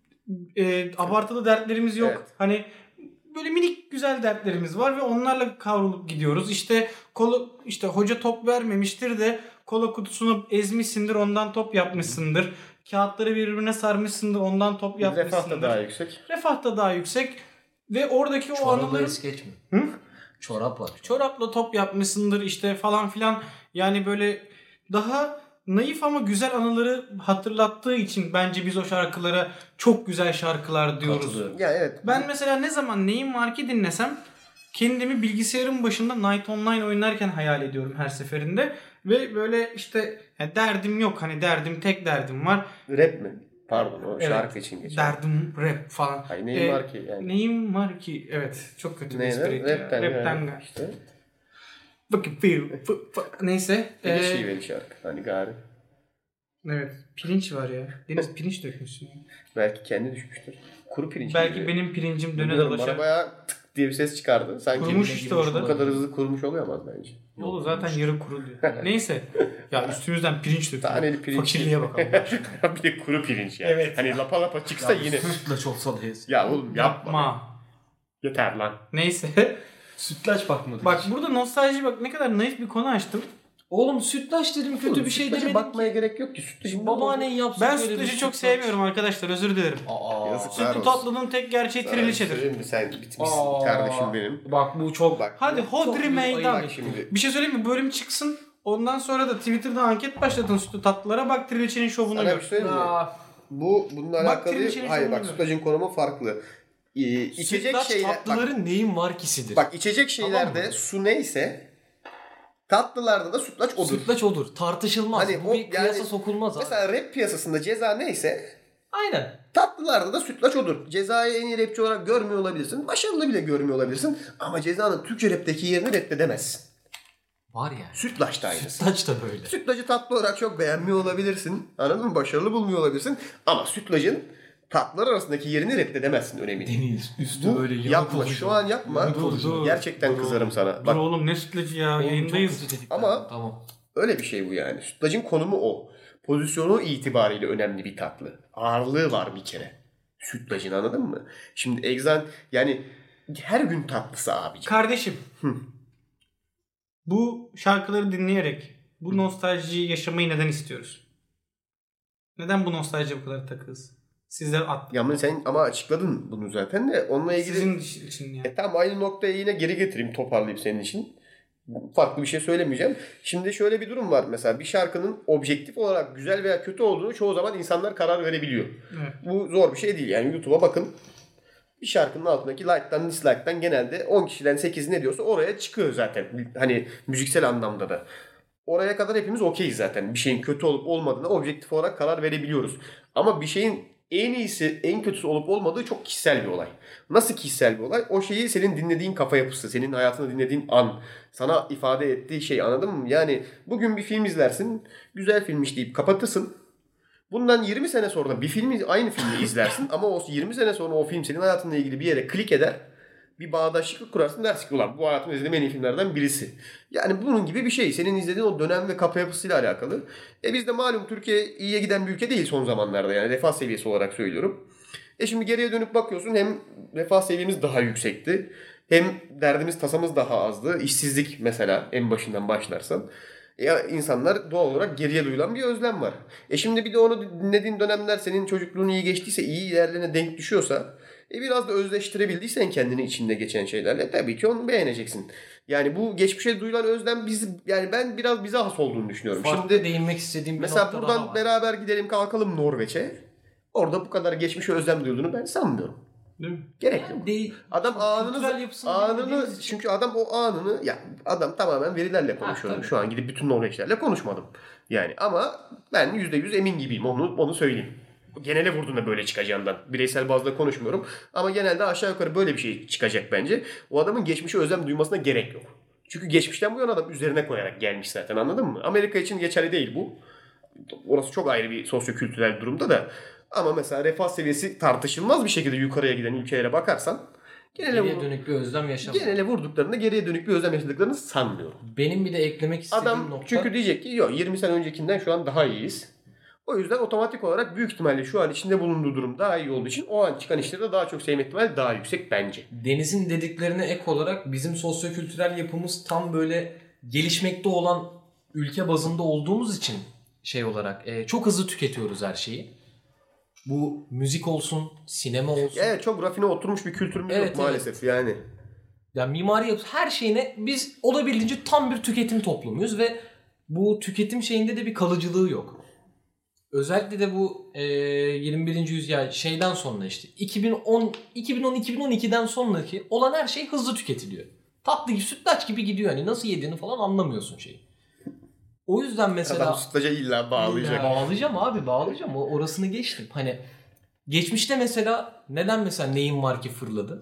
e, abartılı dertlerimiz yok. Evet. Hani böyle minik güzel dertlerimiz var ve onlarla kavrulup gidiyoruz. İşte kola, işte hoca top vermemiştir de kola kutusunu ezmişsindir, ondan top yapmışsındır. Kağıtları birbirine sarmışsındır, ondan top yapmışsındır. Refah da daha yüksek. Refah da daha yüksek. Ve oradaki o Çorapla anıları... es geçme. Hı? Çorap var. Çorapla top yapmışsındır işte falan filan. Yani böyle daha naif ama güzel anıları hatırlattığı için bence biz o şarkılara çok güzel şarkılar diyoruz. Ya evet. Ben mesela ne zaman Neyim Var Ki dinlesem kendimi bilgisayarın başında Night Online oynarken hayal ediyorum her seferinde. Ve böyle işte ya derdim yok, hani derdim tek derdim var. Rap mi? Pardon, o Evet, şarkı için geçer. derdim rap falan. Hayır, Neyim Ee, Var Ki yani. Neyim Var Ki, evet, çok kötü bir espri. Rap'ten. Rap'ten Yani. yani. İşte. Fucking feel. Neyse. Bir ee, şiveli şarkı. Hani gari. Evet. Pirinç var ya. Deniz pirinç dökmüşsün. Belki kendi düşmüştür. Kuru pirinç. Belki gibi. benim pirincim döne Bilmiyorum, dolaşır. bana bayağı tık diye bir ses çıkardı. Sanki Kurumuş işte orada. Bu kadar hızlı kurumuş olamaz bence. Olur, zaten yarı kuru diyor. Neyse. Ya üstümüzden pirinç döküyor. Taneli pirinç. Fakirliğe bakalım. Bir de kuru pirinç yani. Evet. Hani lapa lapa çıksa Ya, yine. sütlaç olsa da yes. Ya oğlum yapma. Yapma. Yeter lan. Neyse. Sütlaç bakmadık. Bak burada nostalji, bak ne kadar naif bir konu açtım. Oğlum sütlaç dedim, kötü Oğlum, bir şey sütlaca demedim. bakmaya gerek yok ki. Sütlacın Babaannen yapsın. Ben böyle bir sütlacı çok sütlaç. sevmiyorum arkadaşlar, özür dilerim. Aa. Yazıklar Sütlü olsun. tatlının tek gerçeği triliçedir. Söyleyeyim mi? Sen bitmişsin Aa. kardeşim benim. Bak bu çok Bak. Hadi Çok hodri büyük meydan. ayıp. Bak şimdi. Bir şey söyleyeyim mi? Bölüm çıksın. Ondan sonra da Twitter'da anket başlatın sütlü tatlılara. Bak Triliçe'nin şovunu Sana bir gör. şey söyleyeyim mi? Aa. Bu bununla Bak, alakalı. Triliçe'nin Hayır şovunu bak, gör. sütlacın konumu farklı. Ee, içecek Sütlaç şeyler. Bak, tatlıların neyin var kisidir. bak içecek şeylerde Tamam mı? su neyse tatlılarda da sütlaç odur. Sütlaç odur. Tartışılmaz. Hani bu o- bir kıyasa yani sokulmaz abi. Mesela rap piyasasında ceza neyse Aynen. tatlılarda da sütlaç odur. Cezayı en iyi rapçi olarak görmüyor olabilirsin. Başarılı bile görmüyor olabilirsin. Ama cezanın Türkçe rapteki yerini reddedemezsin. Var yani. Sütlaç da aynısı. Sütlaç da böyle. Sütlacı tatlı olarak çok beğenmiyor olabilirsin. Anladın mı? Başarılı bulmuyor olabilirsin. Ama sütlacın tatlılar arasındaki yerini reddedemezsin önemli. Deniz üstü Bu böyle yanık yapma. olacak. Şu an yapma. Dur, dur, dur. Gerçekten Dur kızarım oğlum. sana. Dur Bak oğlum, ne sütlacı ya, Oğlum, çok yayındayız. kötü dedik. Ama- Tamam. öyle bir şey bu yani. Sütlacın konumu o. Pozisyonu itibariyle önemli bir tatlı. Ağırlığı var bir kere. Sütlacın, anladın mı? Şimdi egzan yani her gün tatlısı abiciğim. Kardeşim. Bu şarkıları dinleyerek bu nostaljiyi yaşamayı neden istiyoruz? Neden bu nostaljiye bu kadar takığız? Sizler at. Ya ama sen ama açıkladın bunu zaten de onunla ilgili. Sizin için yani. E tamam, aynı noktaya yine geri getireyim, toparlayıp senin için. Farklı bir şey söylemeyeceğim. Şimdi şöyle bir durum var. Mesela bir şarkının objektif olarak güzel veya kötü olduğunu çoğu zaman insanlar karar verebiliyor. Evet. Bu zor bir şey değil. Yani YouTube'a bakın. Bir şarkının altındaki like'tan dislike'tan genelde on kişiden sekiz ne diyorsa oraya çıkıyor zaten. Hani müziksel anlamda da. Oraya kadar hepimiz okeyiz zaten. Bir şeyin kötü olup olmadığına objektif olarak karar verebiliyoruz. Ama bir şeyin en iyisi, en kötüsü olup olmadığı çok kişisel bir olay. Nasıl kişisel bir olay? O şeyi senin dinlediğin kafa yapısı, senin hayatında dinlediğin an, sana ifade ettiği şey, anladın mı? Yani bugün bir film izlersin, güzel filmmiş deyip kapatırsın. Bundan yirmi sene sonra bir filmi, aynı filmi izlersin ama o yirmi sene sonra o film senin hayatınla ilgili bir yere klik eder bir bağdaşlık kurarsın, dersin ki ulan bu hayatımda izlediğim en iyi filmlerden birisi. Yani bunun gibi bir şey. Senin izlediğin o dönem ve kafa yapısıyla alakalı. E biz de malum Türkiye iyiye giden bir ülke değil son zamanlarda, yani refah seviyesi olarak söylüyorum. E şimdi geriye dönüp bakıyorsun, hem refah seviyemiz daha yüksekti. Hem derdimiz tasamız daha azdı. İşsizlik mesela en başından başlarsan. Ya insanlar doğal olarak geriye duyulan bir özlem var. E şimdi bir de onu dinlediğin dönemler senin çocukluğun iyi geçtiyse, iyi yerlerine denk düşüyorsa, e biraz da özleştirebildiysen kendini içinde geçen şeylerle, tabii ki onu beğeneceksin. Yani bu geçmişe duyulan özlem biz, yani ben biraz bize has olduğunu düşünüyorum. Farklı Şimdi değinmek istediğim bir mesela nokta buradan daha var. beraber gidelim kalkalım Norveç'e. Orada bu kadar geçmişe özlem duyulduğunu ben sanmıyorum. Değil mi? Gerek yok. Değil. Adam Kültürel anını, yapısını anını bilmediğimiz için. çünkü adam o anını, ya adam tamamen verilerle konuşuyor. tabii. Şu an gidip bütün Norveçlerle konuşmadım. Yani ama ben yüzde yüz emin gibiyim, onu onu söyleyeyim. Genele vurduğunda böyle çıkacağından. Bireysel bazda konuşmuyorum. Ama genelde aşağı yukarı böyle bir şey çıkacak bence. O adamın geçmişe özlem duymasına gerek yok. Çünkü geçmişten bu yana adam üzerine koyarak gelmiş zaten, anladın mı? Amerika için geçerli değil bu. Orası çok ayrı bir sosyo-kültürel durumda da. Ama mesela refah seviyesi tartışılmaz bir şekilde yukarıya giden ülkelere bakarsan genele, Geriye vur- dönük bir özlem yaşamadım. genele vurduklarında geriye dönük bir özlem yaşadıklarını sanmıyorum. Benim bir de eklemek istediğim Adam nokta... çünkü diyecek ki yok, yirmi sene öncekinden şu an daha iyiyiz. O yüzden otomatik olarak büyük ihtimalle şu an içinde bulunduğu durum daha iyi olduğu için o an çıkan işleri de daha çok sevme ihtimali daha yüksek bence. Deniz'in dediklerine ek olarak bizim sosyokültürel yapımız tam böyle gelişmekte olan ülke bazında olduğumuz için şey olarak e, çok hızlı tüketiyoruz her şeyi. Bu müzik olsun, sinema olsun. Evet, çok rafine oturmuş bir kültürümüz Evet, yok maalesef yani. Yani mimari yapısı, her şeyine biz olabildiğince tam bir tüketim toplumuyuz ve bu tüketim şeyinde de bir kalıcılığı yok. Özellikle de bu e, yirmi birinci yüzyıl şeyden sonra işte iki bin on iki bin on iki bin on ikiden sonraki olan her şey hızlı tüketiliyor. Tatlı gibi, sütlaç gibi gidiyor, hani nasıl yediğini falan anlamıyorsun şeyi. O yüzden mesela Adam sütlaca illa bağlayacak. bağlayacağım abi, bağlayacağım. O orasını geçtim. Hani geçmişte mesela neden mesela Neyim Var Ki fırladı?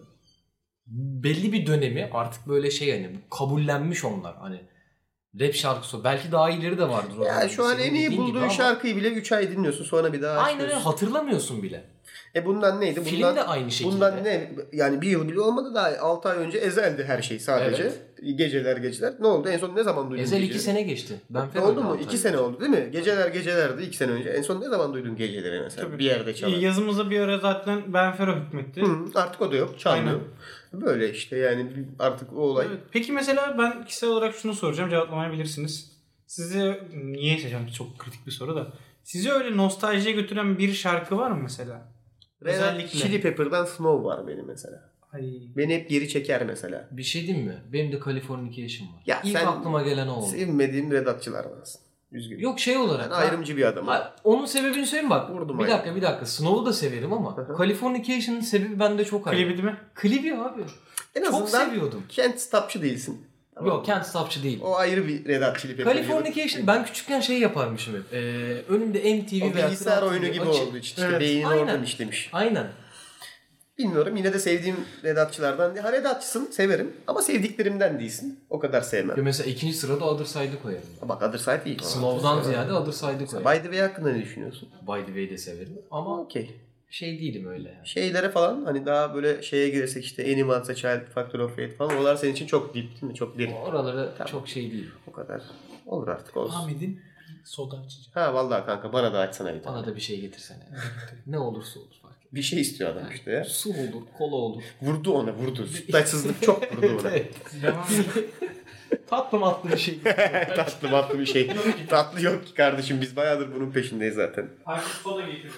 Belli bir dönemi artık böyle şey, hani kabullenmiş onlar. Hani rap şarkısı. Belki daha iyileri de vardır. o Ya zaman. şu an Senin en iyi dediğin gibi bulduğun ama şarkıyı bile üç ay dinliyorsun, sonra bir daha aynen öyle, açmıyorsun. hatırlamıyorsun bile. E bundan neydi? Film Bundan, de aynı şekilde. Bundan ne? Yani bir yıl bile olmadı, daha altı ay önce Ezel'di her şey sadece. Evet. Geceler geceler. Ne oldu? En son ne zaman duydun Ezel iki geceleri? sene geçti. Ben Ne falan oldu mu? iki sene oldu değil mi? Geceler gecelerdi iki sene önce. En son ne zaman duydun geceleri mesela? Tabii. Bir yerde çalan. Yazımıza bir ara zaten Benfero hükmetti. Hı, artık o da yok. Çalmıyor. Böyle işte yani artık o olay. Evet. Peki mesela ben kişisel olarak şunu soracağım, cevaplamayabilirsiniz. Sizi niye seçeceğim? Çok kritik bir soru da. Sizi öyle nostaljiye götüren bir şarkı var mı mesela? Red Hot Özellikle. Chili Pepper'dan Snow var benim mesela. Ay. Beni hep geri çeker mesela. Bir şey diyeyim mi? Benim de Californication var. Ya İlk sen- aklıma gelen o oldu. Sevmediğim Red Hot'çılar varsın. Üzgünüm. Yok şey olarak. Ben ayrımcı bir adamım. Ha, onun sebebini söyleyeyim bak. Vurdum bir ayağı. dakika bir dakika. Snow'u da severim ama Californication'ın sebebi bende çok ayrı. Klibi değil mi? Klibi abi. En Çok azından seviyordum. Kent Stopçı değilsin. Tamam Yok mı? Kent Stopçı değil. O ayrı bir Red Hot Chili Pepper. Californication ben küçükken şey yaparmışım hep. Ee, önümde M T V O veya bilgisayar Kral oyunu T V gibi açık. oldu işte. Evet. Beynin Aynen. oradan işlemiş. Aynen. Bilmiyorum, yine de sevdiğim Red Hot'çılardan. Ha, Red Hot'çısın, severim ama sevdiklerimden değilsin. O kadar sevmem. Ya mesela ikinci sırada Other Side'ı koyarım. Bak Other Side iyi. Snow'dan ziyade Other Side'ı koyarım. By the Way hakkında ne düşünüyorsun? By the Way de severim ama Okey. şey değilim öyle yani. Şeylere falan hani daha böyle şeye girsek işte Animals, A Child, Factor of Fate falan, oralar senin için çok deep değil mi? Çok derin. Oraları çok şey değil. O kadar. Olur artık, olsun. Ahmet'in soda açacağım. Ha vallahi kanka, bana da açsana bir tane. Bana da bir şey getirsene. Ne olursa olur fark etmez. Bir şey istiyor adam işte ya. Su olur, kola olur. Vurdu ona, vurdu. Sütlaçsızlık çok vurdu ona. Devam edelim. Tatlı matlı bir şey. Tatlı matlı bir şey. Tatlı yok ki kardeşim, biz bayağıdır bunun peşindeyiz zaten. Artık soda getiriyor.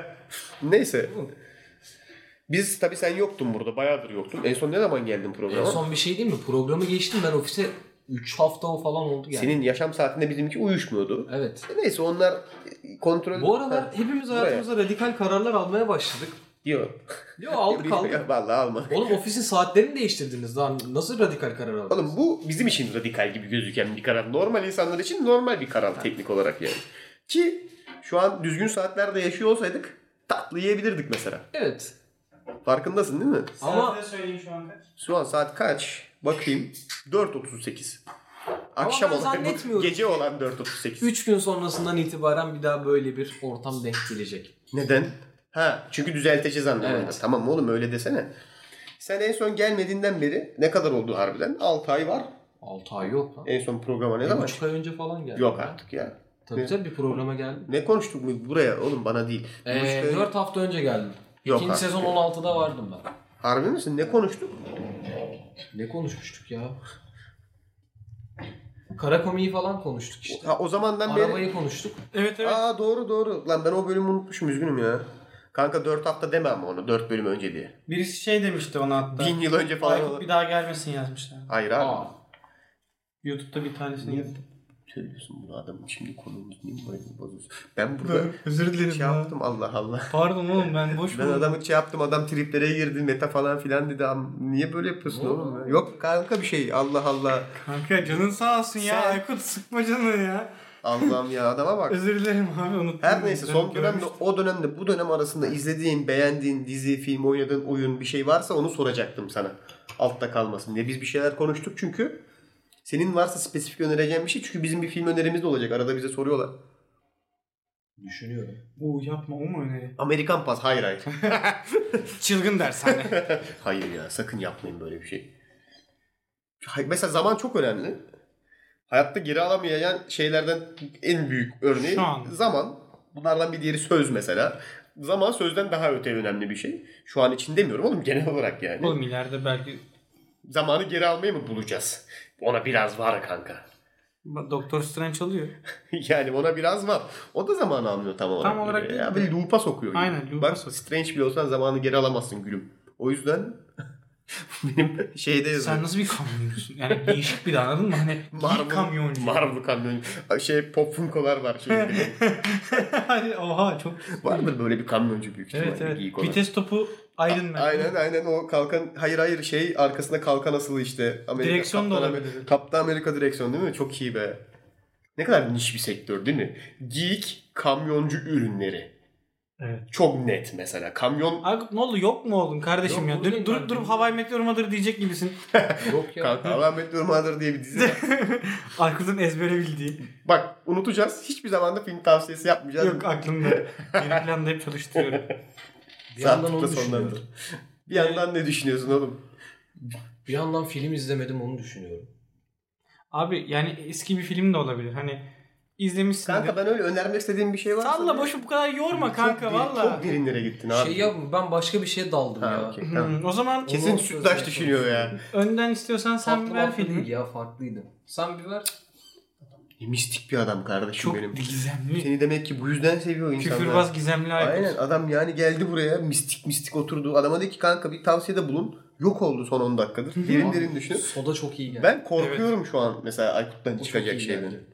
Neyse. Biz tabii, sen yoktun burada. Bayağıdır yoktun. En son ne zaman geldin En programa? son bir şey değil mi? Programı geçtim ben ofise üç hafta o falan oldu yani. Senin yaşam saatinde bizimki uyuşmuyordu. Evet. E neyse, onlar kontrol... Bu aralar Ha, hepimiz buraya. hayatımızda radikal kararlar almaya başladık. Yok. Yo aldık aldık. Vallahi alma. Oğlum ofisin saatlerini değiştirdiniz. Daha nasıl radikal karar aldınız? Oğlum bu bizim için radikal gibi gözüken bir karar. Normal insanlar için normal bir karar teknik olarak yani. Ki şu an düzgün saatlerde yaşıyor olsaydık tatlı yiyebilirdik mesela. Evet. Farkındasın değil mi? Ama- Ama... söyleyin şu an kaç? Şu an saat kaç? Bakayım. dört otuz sekiz. Akşam ben olan, zannetmiyorum gece ki- olan dört otuz sekiz. üç gün sonrasından itibaren bir daha böyle bir ortam denk gelecek. Neden? Ha, çünkü düzelteceğiz anlamında. Evet. Tamam oğlum, öyle desene. Sen en son gelmediğinden beri ne kadar oldu harbiden? altı ay var. altı ay yok lan. En son programa ne Bir zaman? buçuk ay önce falan geldi. Yok ya. artık ya. Tabii Ne? tabii bir programa geldim. Ne konuştuk mu buraya oğlum, bana değil. Bir buçuk Ee, ay- dört hafta önce geldim. Yok İkinci artık sezon ya. on altıda vardım ben. Harbi misin? Ne konuştuk? Ne konuşmuştuk ya? Kara komiği falan konuştuk işte. Ha, o zamandan beri... Arabayı konuştuk. Evet evet. Aa doğru doğru. Lan ben o bölümü unutmuşum, üzgünüm ya. Kanka dört hafta deme ama onu, dört bölüm önce diye. Birisi şey demişti ona hatta. Bin yıl önce falan. Aykut bir daha gelmesin yazmışlar. Hayır abi. Aa, YouTube'da bir tanesini Niye yazdım. söylüyorsun bunu adamın, şimdi konumuz niye moralini bozuyorsun? Ben burada Özür dilerim şey ya. yaptım, Allah Allah. Pardon oğlum ben boş Ben buldum. adamı şey yaptım, adam triplere girdi, meta falan filan dedi. Am- Niye böyle yapıyorsun Ne oğlum oldu? ya? Yok kanka bir şey, Allah Allah. Kanka canın sağ olsun ya. Sen- Aykut sıkma canını ya. Allah'ım ya, adama bak. Özür dilerim abi unuttum. Her neyse, Ben son dönemde, görmüştüm. o dönemde bu dönem arasında izlediğin, beğendiğin dizi, film, oynadığın oyun bir şey varsa onu soracaktım sana. Altta kalmasın diye. Biz bir şeyler konuştuk çünkü. Senin varsa spesifik önereceğin bir şey, çünkü bizim bir film önerimiz de olacak. Arada bize soruyorlar. düşünüyorum. Oo yapma o mu öneri? Amerikan Pas, hayır hayır. Çılgın dershane. Hayır ya, sakın yapmayın böyle bir şey. Hayır, mesela zaman çok önemli. Hayatta geri alamayacağın şeylerden en büyük örneği Şu an. zaman. Bunlardan bir diğeri söz mesela. Zaman sözden daha öte önemli bir şey. Şu an için demiyorum oğlum, genel olarak yani. Oğlum ileride belki Zamanı geri almayı mı bulacağız? Ona biraz var kanka. Doktor Strange alıyor. Yani ona biraz var. O da zamanı almıyor tam olarak. Tam olarak böyle. değil Ya de. bir loop'a sokuyor. gibi. Aynen, loop'a Bak sokuyor. Strange bile olsan zamanı geri alamazsın gülüm. O yüzden benim şeyde yazıyor. Sen nasıl bir kamyoncusun? Yani değişik bir de, anladın mı? Hani bir kamyoncu. Marvel kamyoncu. Şey pop funkolar var şeyde. Hani oha çok. Vardır böyle bir kamyoncu büyük ihtimalle. Evet evet. geyik olan. Vites topu Iron Man. Aynen aynen o kalkan, hayır hayır şey arkasında kalkan asılı işte. Amerika, Direksiyon da Kaptan olabilir. Amerika- Kaptan Amerika direksiyon değil mi? Çok iyi be. Ne kadar niş bir sektör değil mi? Geek kamyoncu ürünleri. Evet. Çok net mesela. Kamyon Aykut ne oldu, yok mu oldun kardeşim Yok, ya? buradayım Dönüp ben, durup durup bilmiyorum. Hawaii Meteor Mother diyecek gibisin. Yok ya. kanka Ahmet Durmadır diye bir dizi var. Aykut'un ezbere bildiği. Bak unutacağız. Hiçbir zaman da film tavsiyesi yapmayacağız. Yok aklımda. Geri planda hep çalıştırıyorum. Bir yandan Saatlikte onu sonlandır. düşünüyorum. Bir yandan ne düşünüyorsun oğlum? Bir yandan film izlemedim, onu düşünüyorum. Abi yani eski bir film de olabilir. Hani izlemişsin. Kanka ben öyle önermek istediğim bir şey varsa... Salla boşu bu kadar yorma kanka çok, valla. Çok derinlere gittin abi. Şey yapma, ben başka bir şeye daldım Ha, ya. okey, tamam. Hmm, o zaman Kesin Onu sütlaç çözmeye düşünüyor ya. önden istiyorsan sen Farklı bir ver farklı filmi. değil ya, farklıydı. Sen bir ver. Mistik bir adam kardeşim Çok benim. gizemli. Seni demek ki bu yüzden seviyor insanlar. Küfürbaz gizemli Aykut. Aynen, adam yani geldi buraya mistik mistik oturdu. Adama dedi ki kanka bir tavsiyede bulun. Yok oldu son on dakikadır. Derin derin düşün. Soda çok iyi geldi. Ben korkuyorum şu an mesela Aykut'tan O çok çıkacak iyi şeyden. geldi.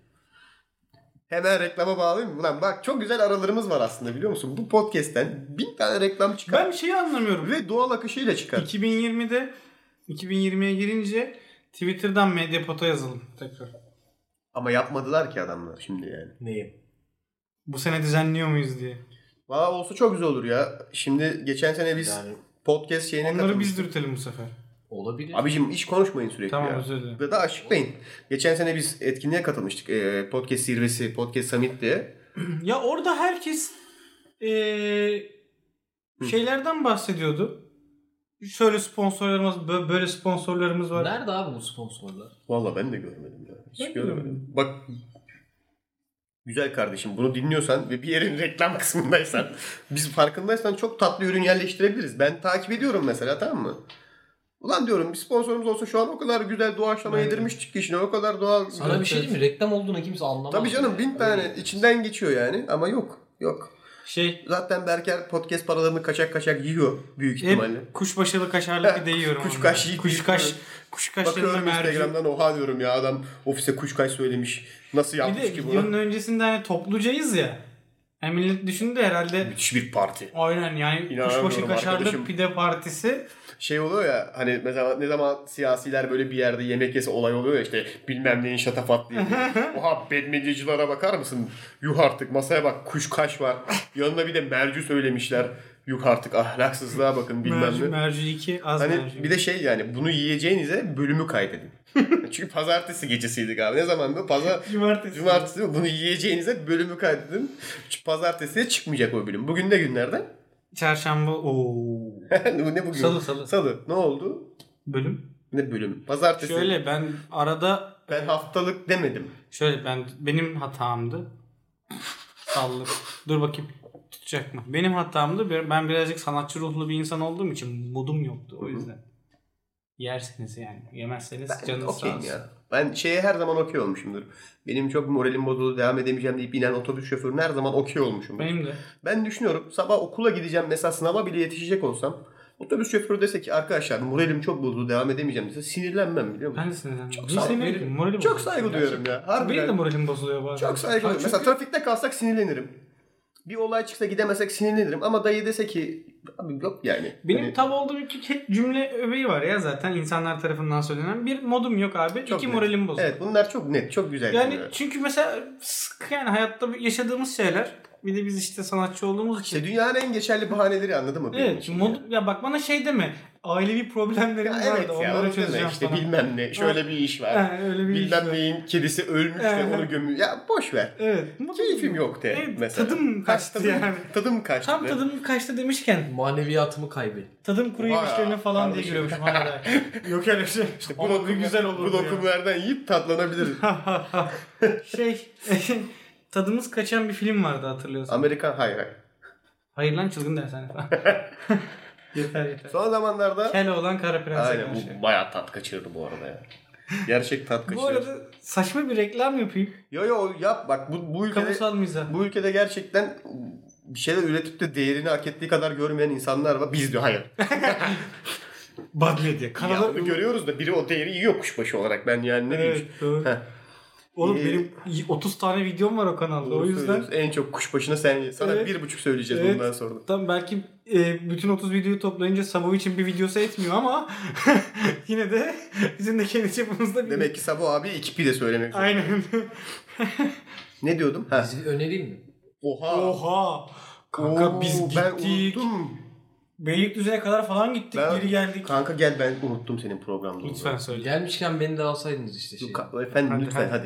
Hemen reklama bağlayayım mı? Ulan bak çok güzel aralarımız var aslında, biliyor musun? Bu podcast'ten bin tane reklam çıkar. Ben bir şeyi anlamıyorum. Ve doğal akışıyla çıkar. iki bin yirmide iki bin yirmiye girince Twitter'dan Mediapod'a yazıldım tekrar. Ama yapmadılar ki adamlar şimdi yani. Neyim? Bu sene düzenliyor muyuz diye. Valla olsa çok güzel olur ya. Şimdi geçen sene biz Yani podcast şeyine Onları biz katılmıştık. dürtelim bu sefer. olabilir. Abicim iş konuşmayın sürekli Tamam, ya. özür dilerim. Ya da açıklayın. Geçen sene biz etkinliğe katılmıştık. Ee, podcast zirvesi, podcast summit diye. Ya orada herkes eee, şeylerden bahsediyordu. Şöyle sponsorlarımız, bö- böyle sponsorlarımız var. Nerede abi bu sponsorlar? Valla ben de görmedim ya. Hiç Ben de görmedim. görmedim. Bak güzel kardeşim, bunu dinliyorsan ve bir yerin reklam kısmındaysan, biz farkındaysan çok tatlı ürün yerleştirebiliriz. Ben takip ediyorum mesela, tamam mı? Ulan diyorum bir sponsorumuz olsa şu an o kadar güzel doğaçlama Aynen. yedirmiştik ki işine, o kadar doğal. Sana bir şey diyeyim mi? Reklam olduğunu kimse anlamaz. Tabii canım, yani. bin tane Öyle. içinden geçiyor yani ama yok. Yok. Şey, Zaten Berker podcast paralarını kaçak kaçak yiyor büyük ihtimalle. hep kuşbaşılı kaşarlı pide yiyorum. Kuşkaş ondan. yiyip Kuşkaş, yiyorum. kuşkaşlarına Bakıyorum merci. Instagram'dan, oha diyorum ya, adam ofise kuşkaş söylemiş. Nasıl Bir yapmış de ki videonun bunu? öncesinde hani toplucayız ya. Yani millet düşündü herhalde. Müthiş bir parti. Aynen yani İnanamıyorum kuşbaşı kaşarlı arkadaşım. pide partisi. Şey oluyor ya hani mesela ne zaman siyasiler böyle bir yerde yemek yese olay oluyor ya, işte bilmem neyin şatafatlı yedi. Oha bedmedyacılara bakar mısın? Yuh artık, masaya bak, kuşkaş var. Yanına bir de mercü söylemişler. Yuh artık, ahlaksızlığa bakın bilmem Merci, ne. merci iki, az Hani merci. bir de şey yani, bunu yiyeceğinize bölümü kaydedin. Çünkü pazartesi gecesiydik abi. Ne zamandı? Pazar... Cumartesi. Cumartesi bunu yiyeceğinize bölümü kaydedin. Çünkü pazartesiye çıkmayacak o bölüm. Bugün ne günlerden? Çarşamba. Oo. Ne bugün? Salı, salı. Salı. Ne oldu? Bölüm. Ne bölüm? Pazartesi. Şöyle ben arada Ben haftalık demedim. şöyle ben benim hatamdı. Sallık. Dur bakayım tutacak mı? Benim hatamdı. Ben birazcık sanatçı ruhlu bir insan olduğum için modum yoktu o yüzden. Yerseniz yani. Yemezseniz Ben canınız sağ okeyim olsun. ya. Ben şeye her zaman okey olmuşumdur. Benim çok moralim bozuldu, devam edemeyeceğim deyip inen otobüs şoförüne her zaman okey olmuşumdur. Benim de. Ben düşünüyorum sabah okula gideceğim mesela sınava bile yetişecek olsam otobüs şoförü dese ki arkadaşlar moralim çok bozuldu devam edemeyeceğim dese sinirlenmem biliyor musun? Ben de sinirlendim. Çok Niye saygı- sinirlendim? Moralim Çok bozuluyor. saygı duyuyorum ya. Harbiden. Benim de moralim bozuluyor bazen. Çok saygı Ha, duyuyorum. Mesela trafikte kalsak sinirlenirim. Bir olay çıksa gidemesek sinirlenirim ama dayı dese ki abi yok yani. Benim Hani tav olduğum iki cümle öbeği var ya zaten insanlar tarafından söylenen. Bir modum yok abi. çok iki net. moralim bozuluyor. Evet bunlar çok net, çok güzel. Yani cümleler. çünkü mesela sık yani hayatta yaşadığımız şeyler. Bir de biz işte sanatçı olduğumuz için. İşte dünyanın en geçerli bahaneleri anladın mı? benim Evet. için Mod, ya? ya bak bana şey deme. Ailevi problemlerim Ya vardı. evet ya Onları onu deme çözeceğim işte falan. bilmem ne şöyle bir iş var. Ha, öyle bir bilmem iş var. neyin kedisi ölmüş de Evet. onu gömüyor. Ya boş ver. Evet. Keyfim yok de Evet, mesela. tadım kaçtı tadım, yani. Tadım kaçtı. Tam de. tadım kaçtı demişken Maneviyatımı kaybettim. tadım kuru Vay yemişlerine falan diye kardeşim. giriyormuşum hala. Yok öyle bir şey. İşte Bu, Ama lokum, bir güzel olur. bu lokumlardan yiyip tatlanabiliriz. Şey tadımız kaçan bir film vardı hatırlıyorsun. Amerikan hayır hayır. Hayır lan çılgın dershane falan. yeter yeter. Son zamanlarda Kel olan Kara Prens'e aynen karşı. bu bayağı tat kaçırdı bu arada ya. Gerçek tat kaçırdı. Bu arada saçma bir reklam yapayım. Yo yo yap bak bu, bu ülkede Kamusal mizah. bu ülkede gerçekten bir şeyler üretip de değerini hak ettiği kadar görmeyen insanlar var. Biz diyor hayır. Bad Media. Ya Kanada... onu görüyoruz da biri o değeri yiyor kuşbaşı olarak. Ben yani ne diyeyim? Evet doğru. Heh. Oğlum Ee, benim otuz tane videom var o kanalda. Doğru O yüzden söylüyorsun. En çok kuşbaşına sen ye. Sana Evet. bir buçuk söyleyeceğiz Evet. bundan sonra. tam belki e, bütün otuz videoyu toplayınca Sabo için bir videosu etmiyor ama yine de bizim de kendi çapımızda bir... Demek ki Sabo abi iki pi de söylemek zorunda. Aynen. Ne diyordum? Ha. Dizi önereyim mi? Oha. Oha. Kanka Oo, biz ben gittik. unuttum. Beylikdüzü'ne kadar falan gittik. Ben- Geri geldik. Kanka gel ben unuttum senin programda. Lütfen söyle. Gelmişken beni de alsaydınız işte şey. Ka- Efendim Hadi, lütfen hadi. hadi.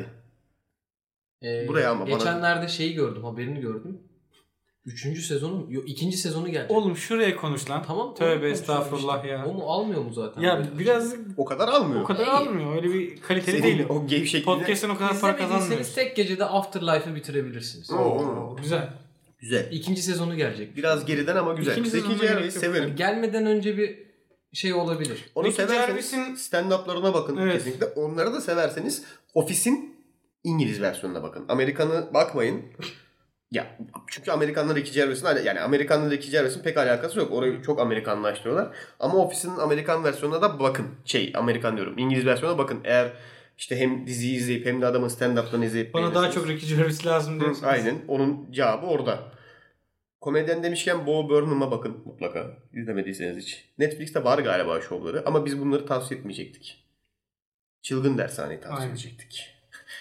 Ee, Buraya ama bana- Geçenlerde şeyi gördüm, haberini gördüm. Üçüncü sezonu, yok ikinci sezonu gelecek. Oğlum şuraya konuş lan. Tamam. Tövbe onu konuşalım estağfurullah işte. ya. O mu almıyor mu zaten? Ya böyle? biraz O kadar almıyor. o kadar İyi. almıyor. Öyle bir kaliteli Senin değil. o gevşekliğine... Podcast'ın o kadar para İzlemediyseniz kazanmıyoruz. tek gecede Afterlife'ı bitirebilirsiniz. Oo. Güzel. Güzel. İkinci sezonu gelecek. Biraz geriden ama güzel. İkinci Zeki sezonda Cerrah'ı gerek yok. severim. Gelmeden önce bir şey olabilir. Onu Ricky severseniz Gervais'in- stand-up'larına bakın Evet. kesinlikle. Onları da severseniz Office'in İngiliz versiyonuna bakın. Amerikan'ı bakmayın. Ya çünkü Amerikanlar Ricky Gervais'in yani Amerikanlar Ricky Gervais'in pek alakası yok. Orayı çok Amerikanlaştırıyorlar. Ama Office'in Amerikan versiyonuna da bakın. Şey Amerikan diyorum. İngiliz versiyonuna bakın. Eğer işte hem diziyi izleyip hem de adamın stand-up'larını izleyip Bana daha beğenirseniz. çok Ricky Gervais lazım Hı, diyorsunuz. aynen. Onun cevabı orada. Komedyen demişken Bo Burnham'a bakın mutlaka. İzlemediyseniz hiç. Netflix'te var galiba şovları ama biz bunları tavsiye etmeyecektik. Çılgın Dershane'yi tavsiye Aynen. edecektik.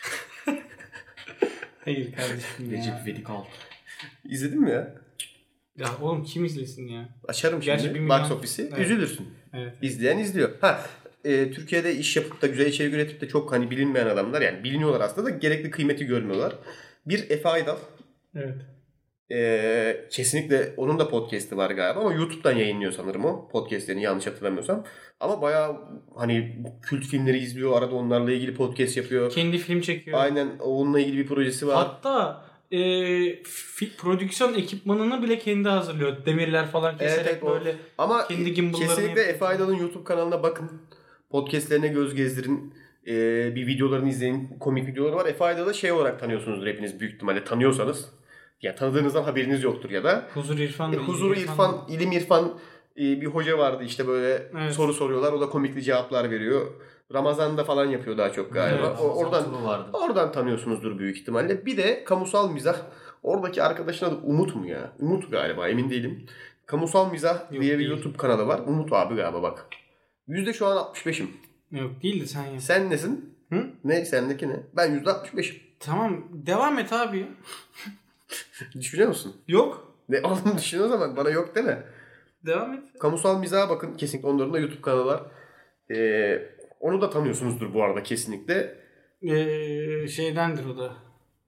Hayır kardeşim ya. Recep İvedik al. İzledin mi ya? Ya oğlum kim izlesin ya? Açarım Gerçi şimdi bir milyon- box office'i. Evet. Üzülürsün. Evet. İzleyen izliyor. Ha, e, Türkiye'de iş yapıp da güzel içerik üretip de çok hani bilinmeyen adamlar yani biliniyorlar aslında da gerekli kıymeti görmüyorlar. Bir Efe Aydal. Evet. Ee, kesinlikle onun da podcast'i var galiba ama YouTube'dan yayınlıyor sanırım o podcast'lerini yanlış hatırlamıyorsam. Ama bayağı hani kült filmleri izliyor. Arada onlarla ilgili podcast yapıyor. Kendi film çekiyor. Aynen onunla ilgili bir projesi var. Hatta e, fi- prodüksiyon ekipmanını bile kendi hazırlıyor. Demirler falan keserek Evet, evet, o- böyle Ama kendi gimbal'larını kesinlikle yapıyor. Efe Aydal'ın YouTube kanalına bakın. Podcast'lerine göz gezdirin. Ee, bir videolarını izleyin. Komik videoları var. Efe Aydal'ı şey olarak tanıyorsunuzdur hepiniz büyük ihtimalle. Tanıyorsanız. Ya tanıdığınızdan haberiniz yoktur ya da. Huzur İrfan. E, mı? Huzur İrfan, İlim İrfan e, bir hoca vardı işte böyle Evet. soru soruyorlar. O da komikli cevaplar veriyor. Ramazan'da falan yapıyor daha çok galiba. Evet, O- oradan Turu vardı. oradan tanıyorsunuzdur büyük ihtimalle. Bir de kamusal mizah. Oradaki arkadaşın adı Umut mu ya? Umut galiba emin değilim. Kamusal mizah Yok, diye bir değil. YouTube kanalı var. Umut abi galiba bak. Yüzde şu an altmış beşim. Yok değil de sen yap. Sen nesin? Hı? Ne sendeki ne? Ben yüzde altmış beşim. Tamam devam et abi. Düşünüyor musun? Yok. Ne olduğunu düşün o zaman. Bana yok deme. Devam et. Kamusal mizaha bakın. Kesinlikle onların da YouTube kanalı var. Ee, onu da tanıyorsunuzdur bu arada kesinlikle. Ee, şeydendir o da.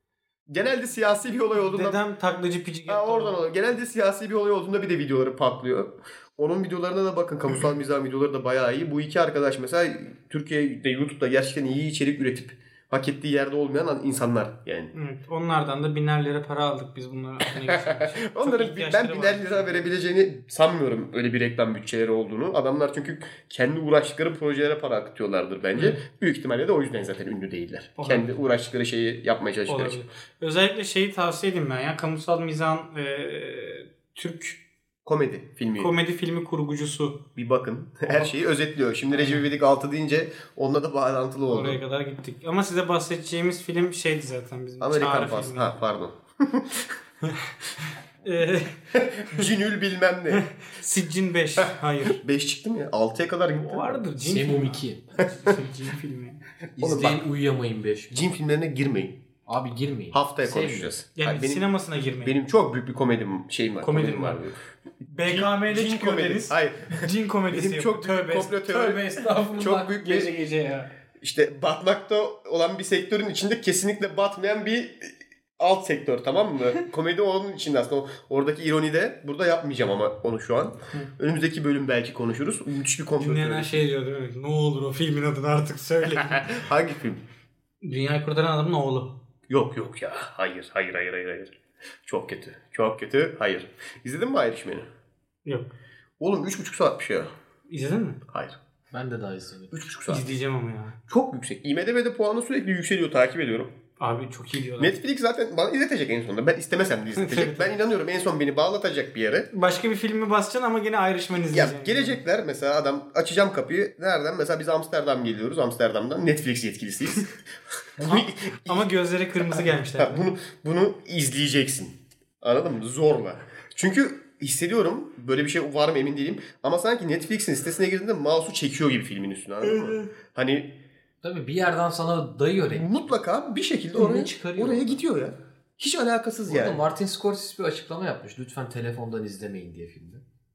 Genelde siyasi bir olay olduğunda... Dedem taklacı pici Ha, oradan oluyor. Genelde siyasi bir olay olduğunda bir de videoları patlıyor. Onun videolarına da bakın. Kamusal mizah videoları da bayağı iyi. Bu iki arkadaş mesela Türkiye'de YouTube'da gerçekten iyi içerik üretip hak ettiği yerde olmayan insanlar yani. Evet, onlardan da biner lira para aldık biz bunları. Onların ben biner lira verebileceğini sanmıyorum öyle bir reklam bütçeleri olduğunu. Adamlar çünkü kendi uğraştıkları projelere para akıtıyorlardır bence. Hı. Büyük ihtimalle de o yüzden zaten ünlü değiller. Olabilir. Kendi uğraştıkları şeyi yapmaya çalıştıkları için. Özellikle şeyi tavsiye edeyim ben ya. Kamusal mizahın e, Türk komedi filmi. Komedi filmi kurgucusu. Bir bakın. Her şeyi özetliyor. Şimdi Recep İvedik altı deyince onunla da bağlantılı oldu. Oraya kadar gittik. Ama size bahsedeceğimiz film şeydi zaten bizim. Amerikan Pas. Ha pardon. Cinül bilmem ne. Siccin beş. Hayır. beş çıktı mı ya? altıya kadar gitti. Vardır. Cin Semum iki. Cin filmi. İzleyin uyuyamayın beş. Cin filmlerine girmeyin. Abi girmeyin. Haftaya Sevmiyorum. konuşacağız. Yani Hayır, benim, sinemasına girmeyin. Benim çok büyük bir komedim şeyim var. Komedim var. B K M'de Cin çıkıyor komedi. Deniz. Hayır. Cin komedisi Benim çok yapıyor. büyük komplo teori. Tövbe estağfurullah. Çok büyük bir- gece gece ya. İşte batmakta olan bir sektörün içinde kesinlikle batmayan bir alt sektör, tamam mı? Komedi onun içinde aslında. O, oradaki ironi de burada yapmayacağım ama onu şu an. Önümüzdeki bölüm belki konuşuruz. Müthiş bir komplo Dinleyenler teorisi. şey diyor değil mi? Ne olur o filmin adını artık söyleyin. Hangi film? Dünyayı kurtaran adamın oğlu. Yok yok ya. Hayır hayır hayır hayır. hayır. Çok kötü. Çok kötü. Hayır. İzledin mi Irishman'ı? Yok. Oğlum üç buçuk saatmiş ya. İzledin mi? Hayır. Ben de daha izlemedim. üç buçuk saat. İzleyeceğim ama ya. Çok yüksek. IMDb'de puanı sürekli yükseliyor. Takip ediyorum. Abi çok iyi diyorlar. Netflix zaten bana izletecek en sonunda. Ben istemesem de izletecek. Ben inanıyorum en son beni bağlatacak bir yere. Başka bir filmi basacaksın ama yine Irishman Ya izleyeceksin. gelecekler mesela adam açacağım kapıyı. Nereden? Mesela biz Amsterdam geliyoruz. Amsterdam'dan Netflix yetkilisiyiz. ama, ama gözleri kırmızı gelmişler. Ha, bunu bunu izleyeceksin. Anladın mı? Zorla. Çünkü hissediyorum. Böyle bir şey var mı emin değilim. Ama sanki Netflix'in sitesine girdiğinde mouse'u çekiyor gibi filmin üstüne. Anladın mı? Hani Tabii bir yerden sana dayıyor renk. mutlaka bir şekilde Ürünü oraya, çıkarıyor. oraya gidiyor ya. Hiç alakasız Burada yani. Martin Scorsese bir açıklama yapmış. Lütfen telefondan izlemeyin diye filmi.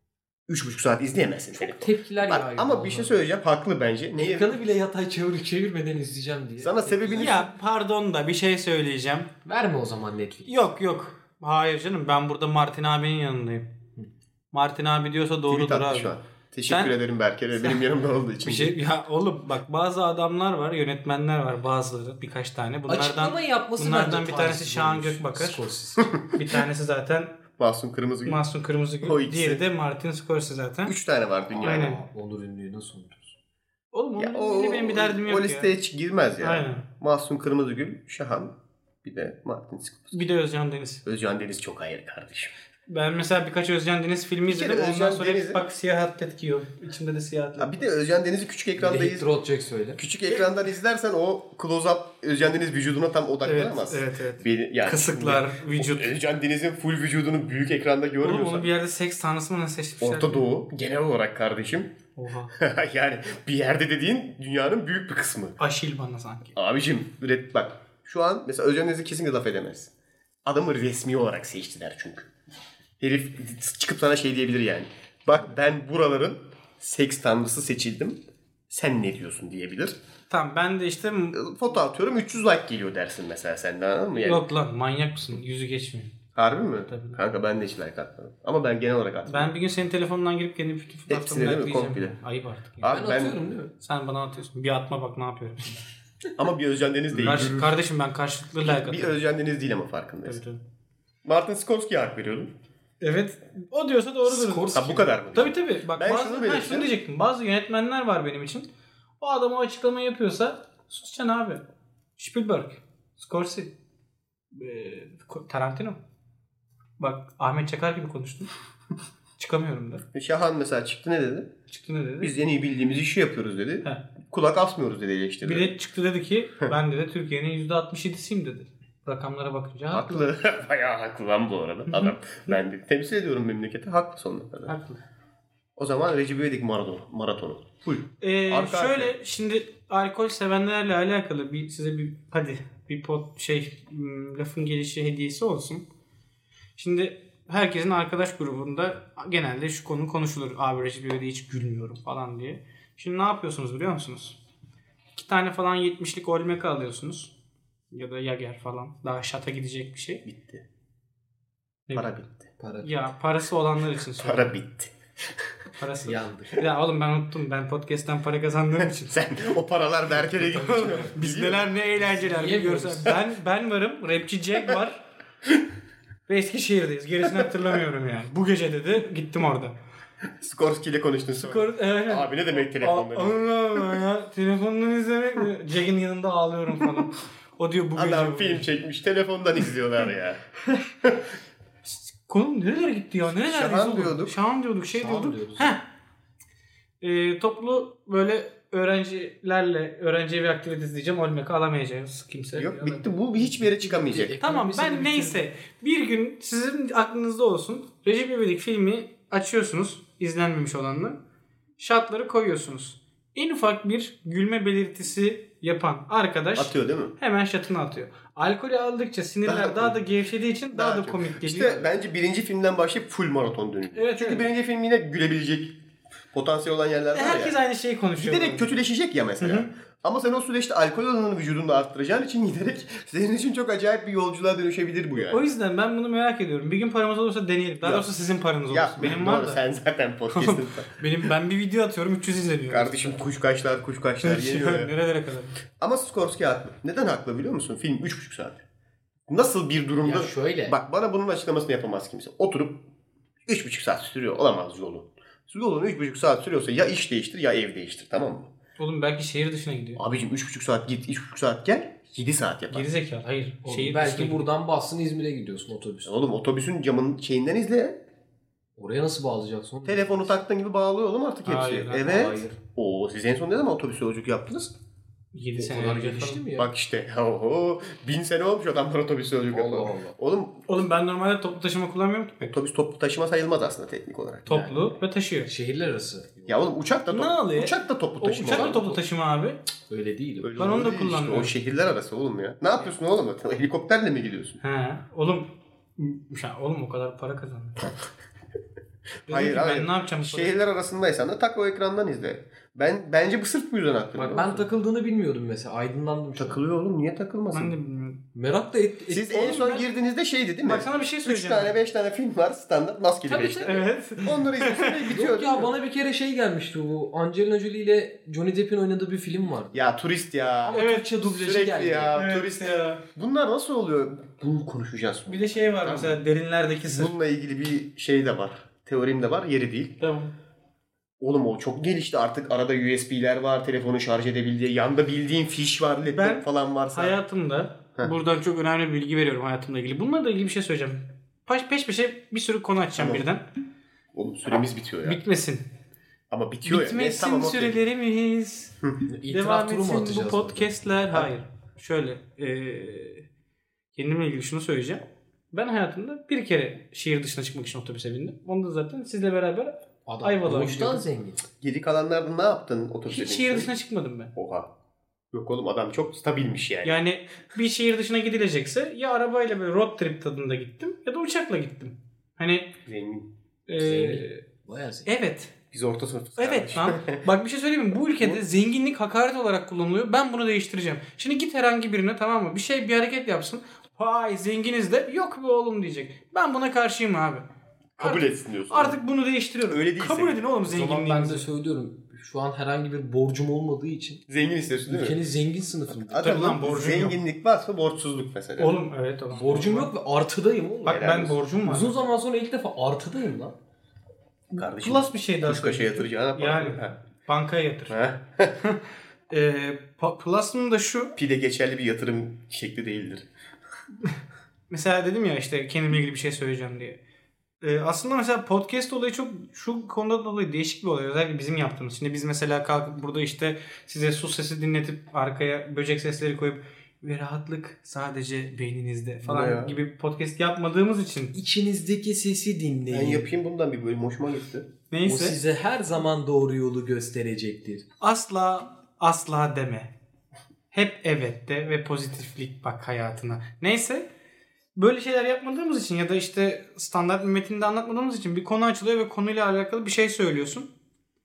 Üç buçuk saat izleyemezsin. Çok tepkiler Bak, yağıyor. ama bir şey söyleyeceğim. Haklı bence. Neye? Ekranı bile yatay çevir çevirmeden izleyeceğim diye. Sana sebebini... Ya pardon da bir şey söyleyeceğim. Verme o zaman Netflix. Yok yok. Hayır canım ben burada Martin abinin yanındayım. Martin abi diyorsa doğrudur Tweet attı abi. şu an. Teşekkür Sen- ederim Berker. Benim yanımda olduğu için. Bir şey ya oğlum bak bazı adamlar var, yönetmenler var bazıları birkaç tane. Bunlardan Açıklamayı yapması bunlardan bence bir tanesi taciz Şahan olmuş. Gökbakır. Scorsese. Bir tanesi zaten Mahsun Kırmızıgül. Mahsun Kırmızıgül. O ikisi. Diğeri de Martin Scorsese zaten. Üç tane var dünyada. Aynen. Aa, Onur ünlüğü nasıl unutursun? Oğlum Ya, onun o, benim bir derdim yok o ya. listeye hiç girmez ya. Aynen. Mahsun Kırmızıgül, Şahan, bir de Martin Scorsese. Bir de Özcan Deniz. Özcan Deniz çok hayır kardeşim. Ben mesela birkaç Özcan Deniz filmi Bir kere izledim. Ondan Özcan sonra Deniz'i- bak siyah atlet giyiyor. İçimde de siyah atlet. Ha, bir de Özcan Deniz'i küçük ekranda Bir de iz... Hector Olacak söyle. Küçük ekrandan izlersen o close-up Özcan Deniz vücuduna tam Evet, odaklanamaz. evet, evet. Bir, yani Kısıklar, şimdi vücut. o Özcan Deniz'in full vücudunu büyük ekranda Oğlum görmüyorsan. onu bir yerde seks tanrısı mı ne seçmişler? Orta Doğu genel olarak kardeşim. Oha. Yani bir yerde dediğin dünyanın büyük bir kısmı. Aşil bana sanki. Abicim üret bak. Şu an mesela Özcan Deniz'i kesinlikle laf edemez. Adamı resmi olarak seçtiler çünkü. Herif çıkıp sana şey diyebilir yani. Bak ben buraların seks tanrısı seçildim. Sen ne diyorsun diyebilir. Tamam ben de işte Foto atıyorum üç yüz like geliyor dersin mesela senden, anladın mı? Yani, yok lan manyak mısın? Yüzü geçmiyor. harbi mi? Tabii. Kanka ben de hiç like atmadım. Ama ben genel olarak atmadım. Ben bir gün senin telefonundan girip kendi bütün Hepsini fotoğraflarını değil mi? like'layacağım. Komple. Ayıp artık. ya. Abi Ben, ben, atıyorum değil mi? Sen bana atıyorsun. Bir atma bak ne yapıyorum şimdi. ama bir Özcan Deniz değil. Karşı, kardeşim ben karşılıklı like bir atıyorum. Özcan Deniz değil ama farkındayız. Tabii, tabii. Martin Scorsese'ye hak veriyordum. Evet. O diyorsa doğrudur. Scorsese. Ha bu kadar mı? Tabii tabii. Bak Ben bazı, şunu ha, belirteceğim. şunu diyecektim. Bazı yönetmenler var benim için. O adam o açıklamayı yapıyorsa susacaksın abi. Spielberg, Scorsese, e, Tarantino. Bak Ahmet Çakar gibi konuştum. Çıkamıyorum da. Şahan mesela çıktı ne dedi? Çıktı ne dedi? Biz en iyi bildiğimiz işi yapıyoruz dedi. He. Kulak asmıyoruz dedi eleştirdi. Bir de çıktı dedi ki ben de Türkiye'nin yüzde altmış yedisiyim dedi. Rakamlara bakınca haklı. Haklı. Bayağı haklı lan bu arada adam. Ben de temsil ediyorum memleketi. Haklı sonuna kadar. Haklı. O zaman Recep İvedik maratonu. maratonu. Full. Ee, Arka şöyle arkaya. şimdi alkol sevenlerle alakalı bir size bir hadi bir pot şey m, lafın gelişi hediyesi olsun. Şimdi herkesin arkadaş grubunda genelde şu konu konuşulur. Abi Recep İvedik'e hiç gülmüyorum falan diye. Şimdi ne yapıyorsunuz biliyor musunuz? İki tane falan yetmişlik Olmeca alıyorsunuz. Ya da Yager falan. Daha şata gidecek bir şey. Bitti. Ne Para bileyim. bitti. Para Ya parası olanlar için söylüyorum. Para bitti. Parası. yandık. Ya oğlum ben unuttum. Ben podcast'ten para kazandığım için. Sen o paralar Berker'e gidiyor. Biz neler ne eğlenceler bir Yiyemiyoruz. görsen. Ben ben varım. Rapçi Jack var. Ve Eskişehir'deyiz. Gerisini hatırlamıyorum yani. Bu gece dedi. Gittim orada. Skorsky ile konuştun sonra. Skor, evet. Abi ne demek telefonda? Allah Allah ya. Telefondan izlemek mi? Jack'in yanında ağlıyorum falan. O diyor bu gece. Adam film çekmiş telefondan izliyorlar ya. Konu nerelere gitti ya? Nerelerdeyiz Şahan oğlum? diyorduk. Şahan diyorduk. Şey Şahan diyorduk. diyoruz. Heh. Ee, toplu böyle öğrencilerle öğrenci evi aktivitesi diyeceğim. Olmek alamayacağız kimse. Yok bitti bu hiçbir yere çıkamayacak. Tamam Ekonomisini ben bitirdim. neyse bir gün sizin aklınızda olsun. Recep İvedik filmi açıyorsunuz. İzlenmemiş olanla. Şartları koyuyorsunuz. En ufak bir gülme belirtisi yapan arkadaş Atıyor değil mi? hemen şatını atıyor. Alkolü aldıkça sinirler Daha daha, komik. da gevşediği için daha, da çok. komik geliyor. İşte bence birinci filmden başlayıp full maraton dönüyor. Evet, Çünkü evet. birinci film yine gülebilecek potansiyel olan yerler var Herkes ya. aynı şeyi konuşuyor. Giderek kötüleşecek ya mesela. Hı hı. Ama sen o süreçte alkol oranını vücudunda arttıracağın için giderek senin için çok acayip bir yolculuğa dönüşebilir bu yani. O yüzden ben bunu merak ediyorum. Bir gün paramız olursa deneyelim. Daha Ya. doğrusu sizin paranız olursa. Ya Benim doğru, var da. sen zaten podcast'ın. Benim ben bir video atıyorum üç yüz izleniyor. Kardeşim kuş kaşlar kuş kaşlar geliyor ya. Nerelere kadar? Ama Skorsky haklı. Neden haklı biliyor musun? Film üç buçuk saat. Nasıl bir durumda... Ya şöyle. Bak bana bunun açıklamasını yapamaz kimse. Oturup üç buçuk saat sürüyor. Olamaz yolun. Yolun üç buçuk saat sürüyorsa ya iş değiştir ya ev değiştir, tamam mı? Oğlum belki şehir dışına gidiyor. Abicim üç buçuk saat git, üç buçuk saat gel, yedi saat yapar. Geri zekalı. Hayır. Oğlum, Şehir belki dışına buradan bassın İzmir'e gidiyorsun otobüs. Oğlum otobüsün camının şeyinden izle. Oraya nasıl bağlayacaksın? oğlum? Telefonu taktığın gibi bağlıyor oğlum artık hepsi. Hayır, evet. Hayır. Oo, siz en son ne zaman otobüs yolculuk yaptınız? yedi O sene kadar önce gelişti falan. mi ya? Bak işte. Oho, bin sene olmuş adamlar otobüs yolculuk Allah yapıyor. Allah. Oğlum Oğlum ben normalde toplu taşıma kullanmıyorum ki pek. otobüs toplu taşıma sayılmaz aslında teknik olarak. Toplu ve taşıyor. Şehirler arası. Ya oğlum uçak da Ne toplu, oluyor? uçak da toplu O taşıma. uçak da oğlum. toplu taşıma abi. Öyle değil. Öyle Ben onu da değil işte. kullanmıyorum. O şehirler arası oğlum ya. Ne yapıyorsun oğlum? Helikopterle mi gidiyorsun? He. Oğlum ya oğlum o kadar para kazandım. Hayır, Dedim ki, hayır. Ben ne yapacağım bu parayı? Şehirler arasındaysan da tak o ekrandan izle. Ben bence bu sırf bu yüzden haklı. Bak biliyor ben musun? takıldığını bilmiyordum mesela. Aydınlandım. şu an. Takılıyor oğlum, niye takılmasın? Ben de bilmiyorum. Merak da et. Siz et- en Oğlum son ben- girdiğinizde şeydi değil mi? Bak sana bir şey üç söyleyeceğim. tane beş tane film var standart maskeli Tabii, beş tabii. tane. Evet. Onları izliyorsun ve bitiyor Yok değil ya mi? bana bir kere şey gelmişti bu. Angelina Jolie ile Johnny Depp'in oynadığı bir film vardı. Ya turist ya. Ama Evet, Türkçe dublajı Sürekli geldi. ya. Evet turist. ya. Bunlar nasıl oluyor? Bunu konuşacağız. Bir de şey var mesela derinlerdeki sır. Bununla ilgili bir şey de var. Teorim de var, yeri değil. Tamam. Oğlum o çok gelişti artık. Arada U S B'ler var, telefonu şarj edebildiği. Yanda bildiğin fiş var, laptop Ben falan varsa. Hayatımda Heh. buradan çok önemli bir bilgi veriyorum hayatımla ilgili. Bununla da ilgili bir şey söyleyeceğim. Peş peş peşe bir sürü konu açacağım Tamam. birden. Oğlum süremiz bitiyor ya. Bitmesin. Ama bitiyor ya. Bitmesin Ne, tamam, okey. sürelerimiz. İtiraf Devam turu mu etsin bu atacağız? podcastler. Hayır. Şöyle. Eee kendimle ilgili şunu söyleyeceğim. Ben hayatımda bir kere şehir dışına çıkmak için otobüse bindim. Onu da zaten sizle beraber Adam Ayvalık'a doğuştan gidiyorum. zengin. Geri kalanlarda ne yaptın otobüse hiç binip? şehir dışına çıkmadım ben. Oha. Yok oğlum adam çok stabilmiş yani. Yani bir şehir dışına gidilecekse ya arabayla böyle road trip tadında gittim ya da uçakla gittim. Hani Zengin. eee, Zengin. Bayağı zengin. evet. Biz orta sınıfız Evet kardeşim. lan. Bak bir şey söyleyeyim mi? Bu ülkede zenginlik hakaret olarak kullanılıyor. Ben bunu değiştireceğim. Şimdi git herhangi birine, tamam mı? Bir şey bir hareket yapsın. Vay zenginiz de yok be oğlum diyecek. Ben buna karşıyım abi. Kabul Artık- etsin diyorsun. Artık bunu değiştiriyorum. Öyle değil Kabul senin. edin oğlum O zaman ben de zenginliğinizi. söylüyorum. Şu an herhangi bir borcum olmadığı için Zengin istiyorsun değil mi? ülkenin zengin sınıfında. Zaten Tabii lan, lan borcun zenginlik varsa borçsuzluk mesela. Oğlum evet oğlum. Borcum yok ve artıdayım oğlum. Bak Helal ben olsun. borcum var. Uzun zaman sonra ilk defa artıdayım lan. Kardeşim. Plus bir şey daha Kuş kaşa söyleyeyim. yatıracağına para. Yani. Ha. Bankaya yatır. Ha. Ee, pa- Plus'ın da şu. Pide geçerli bir yatırım şekli değildir. Mesela dedim ya işte kendimle ilgili bir şey söyleyeceğim diye. Ee, aslında mesela podcast olayı çok şu konuda dolayı değişik bir olay. Özellikle bizim yaptığımız. Şimdi biz mesela kalkıp burada işte size su sesi dinletip arkaya böcek sesleri koyup ve rahatlık sadece beyninizde Ne falan ya? gibi podcast yapmadığımız için İçinizdeki sesi dinleyin. Ben yapayım bundan bir bölüm hoşuma gitti. O neyse size her zaman doğru yolu gösterecektir. asla asla deme. Hep evet de ve pozitiflik bak hayatına. Neyse böyle şeyler yapmadığımız için ya da işte standart bir metinde anlatmadığımız için bir konu açılıyor ve konuyla alakalı bir şey söylüyorsun.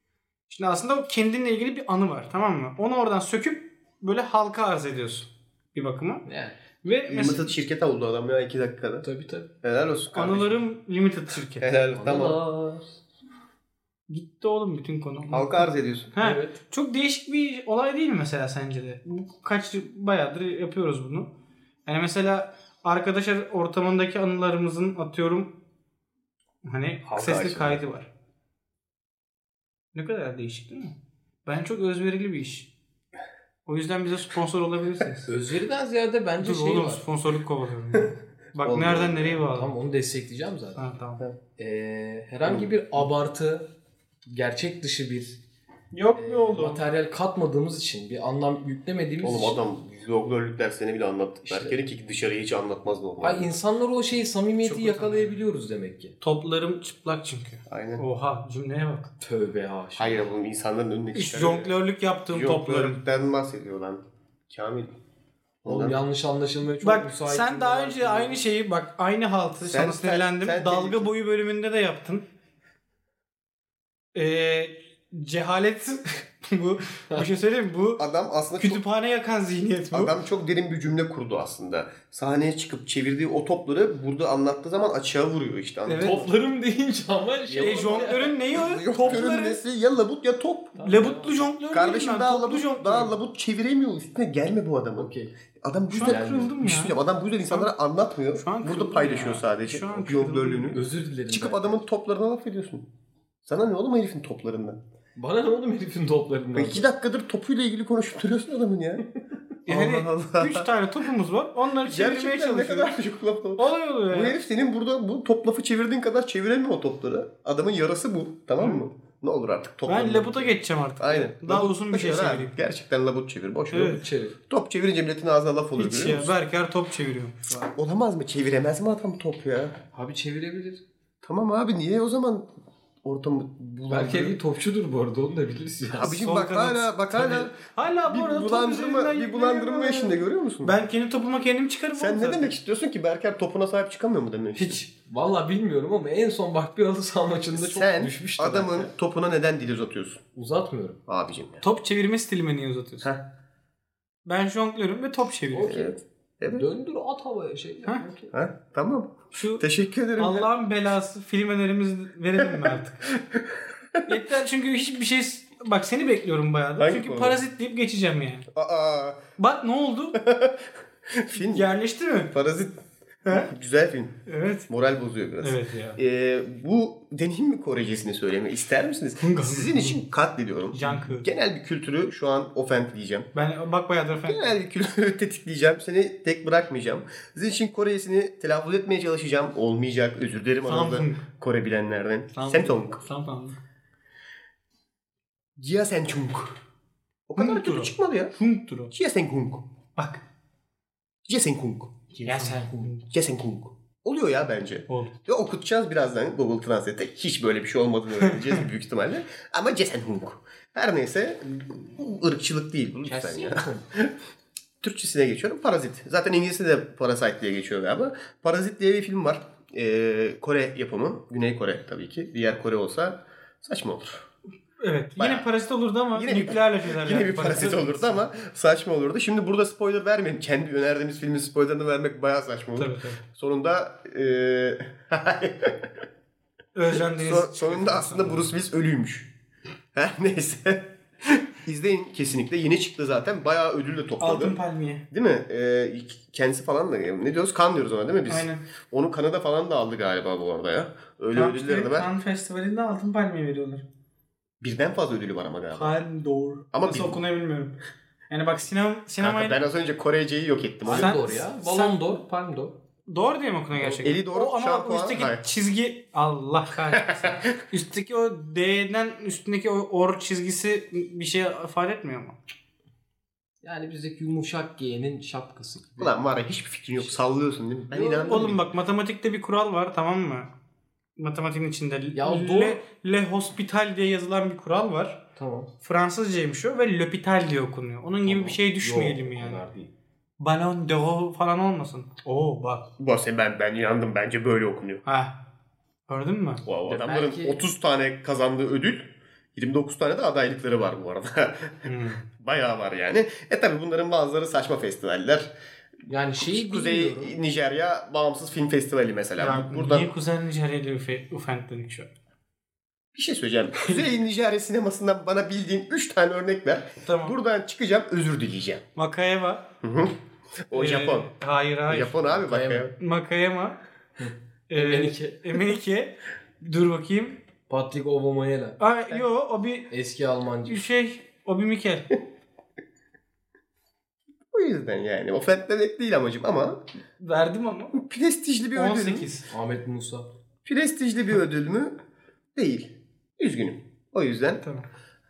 Şimdi aslında o kendinle ilgili bir anı var, tamam mı? Onu oradan söküp böyle halka arz ediyorsun. bir bakıma. Yani. Ve Limited mesela şirket oldu adam ya iki dakikada. Tabii tabii. Helal olsun kardeşim. anılarım limited şirket. Helal olsun. Tamam. Anılar. Gitti oğlum bütün konu. Halka arz ediyorsun. Ha, Evet. çok değişik bir olay değil mi mesela sence de? Bu kaç bayağıdır yapıyoruz bunu. Yani mesela arkadaşlar ortamındaki anılarımızın atıyorum hani Halka sesli açılıyor. kaydı var. Ne kadar değişik değil mi? Ben çok özverili bir iş. O yüzden bize sponsor olabilirsiniz. Özveriden ziyade bence Dur şey oğlum var. sponsorluk kovalıyorum. Bak Oldu. nereden nereye bağlı. Tamam onu destekleyeceğim zaten. Ha, tamam. Ee, herhangi bir abartı, gerçek dışı bir Yok e, mu oldu? materyal katmadığımız için, bir anlam yüklemediğimiz Oğlum için. adam vloggerlük derslerini bile anlattı. İşte. Berker'in ki dışarıya hiç anlatmaz normalde. Ay insanlar o şeyi, samimiyeti Çok yakalayabiliyoruz demek ki. Toplarım çıplak çünkü. Aynen. Oha cümleye bak. Tövbe haşa. Hayır oğlum insanların önüne İş çıkarıyor. jonglörlük yaptığım toplarım. Jonglörlükten bahsediyor lan. Kamil. Oğlum Ondan- yanlış anlaşılmaya çok Bak müsait. sen daha cümleler önce kullanıyorsun. aynı şeyi bak aynı haltı Sen- sana sen- sinirlendim. sen Dalga tehlikeli. boyu bölümünde de yaptın. Ee, cehalet bu. Bir şey söyleyeyim mi? Bu Adam aslında çok, kütüphane yakan zihniyet bu. adam çok derin bir cümle kurdu aslında. Sahneye çıkıp çevirdiği o topları burada anlattığı zaman açığa vuruyor işte. Evet. Toplarım deyince ama şey E, jonglörün neyi o? Yok Topları. nesi ya labut ya top. Labutlu jonglör Kardeşim değilim ben. daha Toplu labut, jonglör. daha labut çeviremiyor. Üstüne gelme bu adamın. Okey. Adam bu Şu yüzden an kırıldım Bir şey ya. söyleyeceğim. Adam bu yüzden insanlara anlatmıyor. Şu an Burada kırıldım paylaşıyor ya. sadece. Şu an Jonglörlüğünü. kırıldım. Özür dilerim. Çıkıp ben. adamın toplarına laf ediyorsun. Sana ne oğlum herifin toplarından? Bana ne oğlum herifin toplarından? Ve iki dakikadır topuyla ilgili konuşup duruyorsun adamın ya. Yani Allah Allah. üç tane topumuz var. Onları çevirmeye Gerçekten ne çalışıyoruz. kadar çok laf olur. Olay oluyor Bu ya. herif senin burada bu top lafı çevirdiğin kadar çeviremiyor o topları. Adamın yarası bu. Tamam mı? Ne olur artık toplarına. Ben labuta geçeceğim artık. Aynen. Daha Labut uzun bir şey çevir ha. söyleyeyim. Gerçekten labut çevir. Boş ver. Evet. Çevir. Top çevirince milletin ağzına laf olur Hiç görüyor ya. musun? Berker top çeviriyor. Olamaz mı? Çeviremez mi adam top ya? Abi çevirebilir. Tamam abi niye o zaman ortamı bulandırıyor? Berker iyi topçudur bu arada onu da biliriz ya. Abicim Sol bak kanat. hala bak Tabii. hala Hala bu bir arada top bulandırma üzerinden bir bulandırma yükleniyor. işinde görüyor musun? Ben kendi topuma kendim çıkarım. Sen oğlum ne zaten. demek istiyorsun ki Berker topuna sahip çıkamıyor mu demek istiyorsun? Hiç. Valla bilmiyorum ama en son bak bir halı saha maçında çok Sen düşmüştü. adamın Berker. topuna neden dil uzatıyorsun? Uzatmıyorum. Abicim ya. Top çevirme stilime niye uzatıyorsun? Heh. Ben jonglörüm ve top çeviriyorum. Okey. Evet. Evet. Döndür at havaya şey. Ha? Okey. Ha, tamam. Şu Teşekkür ederim. ya. Allah'ın belası film önerimiz verelim mi artık? Yeter çünkü hiçbir şey... Bak seni bekliyorum bayağı. Hangi Çünkü konu? parazit deyip geçeceğim yani. Aa, Bak ne oldu? film. Yerleşti mi? Parazit. He? Güzel film. Evet. Moral bozuyor biraz. Evet ya. Ee, bu deneyim mi Korecesini söylemeyi ister misiniz? Sizin için katlediyorum. Yankı. Genel bir kültürü şu an ofentleyeceğim. Ben bak bayağıdır efendim. Genel bir kültürü tetikleyeceğim. Seni tek bırakmayacağım. Sizin için Kore'sini telaffuz etmeye çalışacağım. Olmayacak. Özür dilerim aranızda Samsung. Kore bilenlerden. Samsung. Samsung. Jia Sen-chung. O kadar Hungturo. kötü çıkmadı ya. Hungturo. Jia Sen-kung. Bak. Jia Sen-kung. Ya sen. Jia Sen-kung. Oluyor ya bence. Oldu. Ve okutacağız birazdan Google Translate'te. Hiç böyle bir şey olmadığını öğreneceğiz büyük ihtimalle. Ama Jia Sen-kung. Her neyse bu ırkçılık değil bu lütfen ya. Türkçesine geçiyorum. Parazit. Zaten İngilizce de Parasite diye geçiyor galiba. Parazit diye bir film var. Ee, Kore yapımı. Güney Kore tabii ki. Diğer Kore olsa saçma olur. Evet. Bayağı. Yine parazit olurdu ama Yine- nükleerle çözerler. Yine bir parazit olurdu ama saçma olurdu. Şimdi burada spoiler vermeyin. Kendi önerdiğimiz filmin spoilerını vermek bayağı saçma olur. Tabii tabii. Sonunda ee... Özcan Deniz. Son- sonunda aslında Bruce Willis ölüymüş. Her neyse. İzleyin kesinlikle. Yeni çıktı zaten. Bayağı ödül de topladı. Altın Palmiye. Değil mi? Ee, kendisi falan da ne diyoruz? Kan diyoruz ona değil mi biz? Aynen. Onu Kanada falan da aldı galiba bu arada ya. Öyle Tam ödülleri de işte var. Cannes Festivali'nde Altın Palmiye veriyorlar. Birden fazla ödülü var ama galiba. Palme d'Or. Ama Nasıl bir- okunuyor bilmiyorum. Yani bak sinema, Kanka sinemayı... ben az önce Korece'yi yok ettim. Sen- Palm d'Or ya. sen- Balon d'Or, Palm d'Or. Doğru diye mi okunuyor gerçekten? Eli doğru, O ama şampuan, üstteki hayır. çizgi... Allah kahretsin. Üstteki o D'den üstündeki o or çizgisi bir şey ifade etmiyor mu? Yani bizdeki yumuşak G'nin şapkası gibi. Ulan var ya hiçbir fikrin yok. Sallıyorsun değil mi? Ben Yok, inandım. Oğlum bak matematikte bir kural var tamam mı? Matematiğin içinde. Ya Le, doğru. Le Hospital diye yazılan bir kural var. Tamam. Fransızcaymış o ve L'Hôpital diye okunuyor. Onun gibi bir şeye düşmeyelim Yok, yani. o kadar değil. Ballon d'Or falan olmasın. Oo bak. Bu arada ben, ben inandım. Bence böyle okunuyor. Ha. Gördün mü? Wow, Ya adamların belki- otuz tane kazandığı ödül yirmi dokuz tane de adaylıkları var bu arada. Hmm. Bayağı var yani. E tabi bunların bazıları saçma festivaller. Yani şeyi Kuzey bilmiyorum. Nijerya Bağımsız Film Festivali mesela. Ya, Buradan niye Kuzey Nijerya'yla üfe- ufentledik şu an? bir şey söyleyeceğim. Kuzey Nijerya sinemasından bana bildiğin üç tane örnek ver. Tamam. Buradan çıkacağım, özür dileyeceğim. Makayama. O Ee, Japon. Hayır hayır. Japon abi bak ya. Makayama. ee, Emenike. Emenike. Dur bakayım. Patrick Ovomayela. Aa, yo o bir Eski Almancı. şey. O bir Mikel. O yüzden yani. Ofentlemek değil amacım ama Verdim ama. prestijli bir ödül on mü? sekiz. Ahmet Musa. Prestijli bir ödül mü? Değil. Üzgünüm. O yüzden Tamam.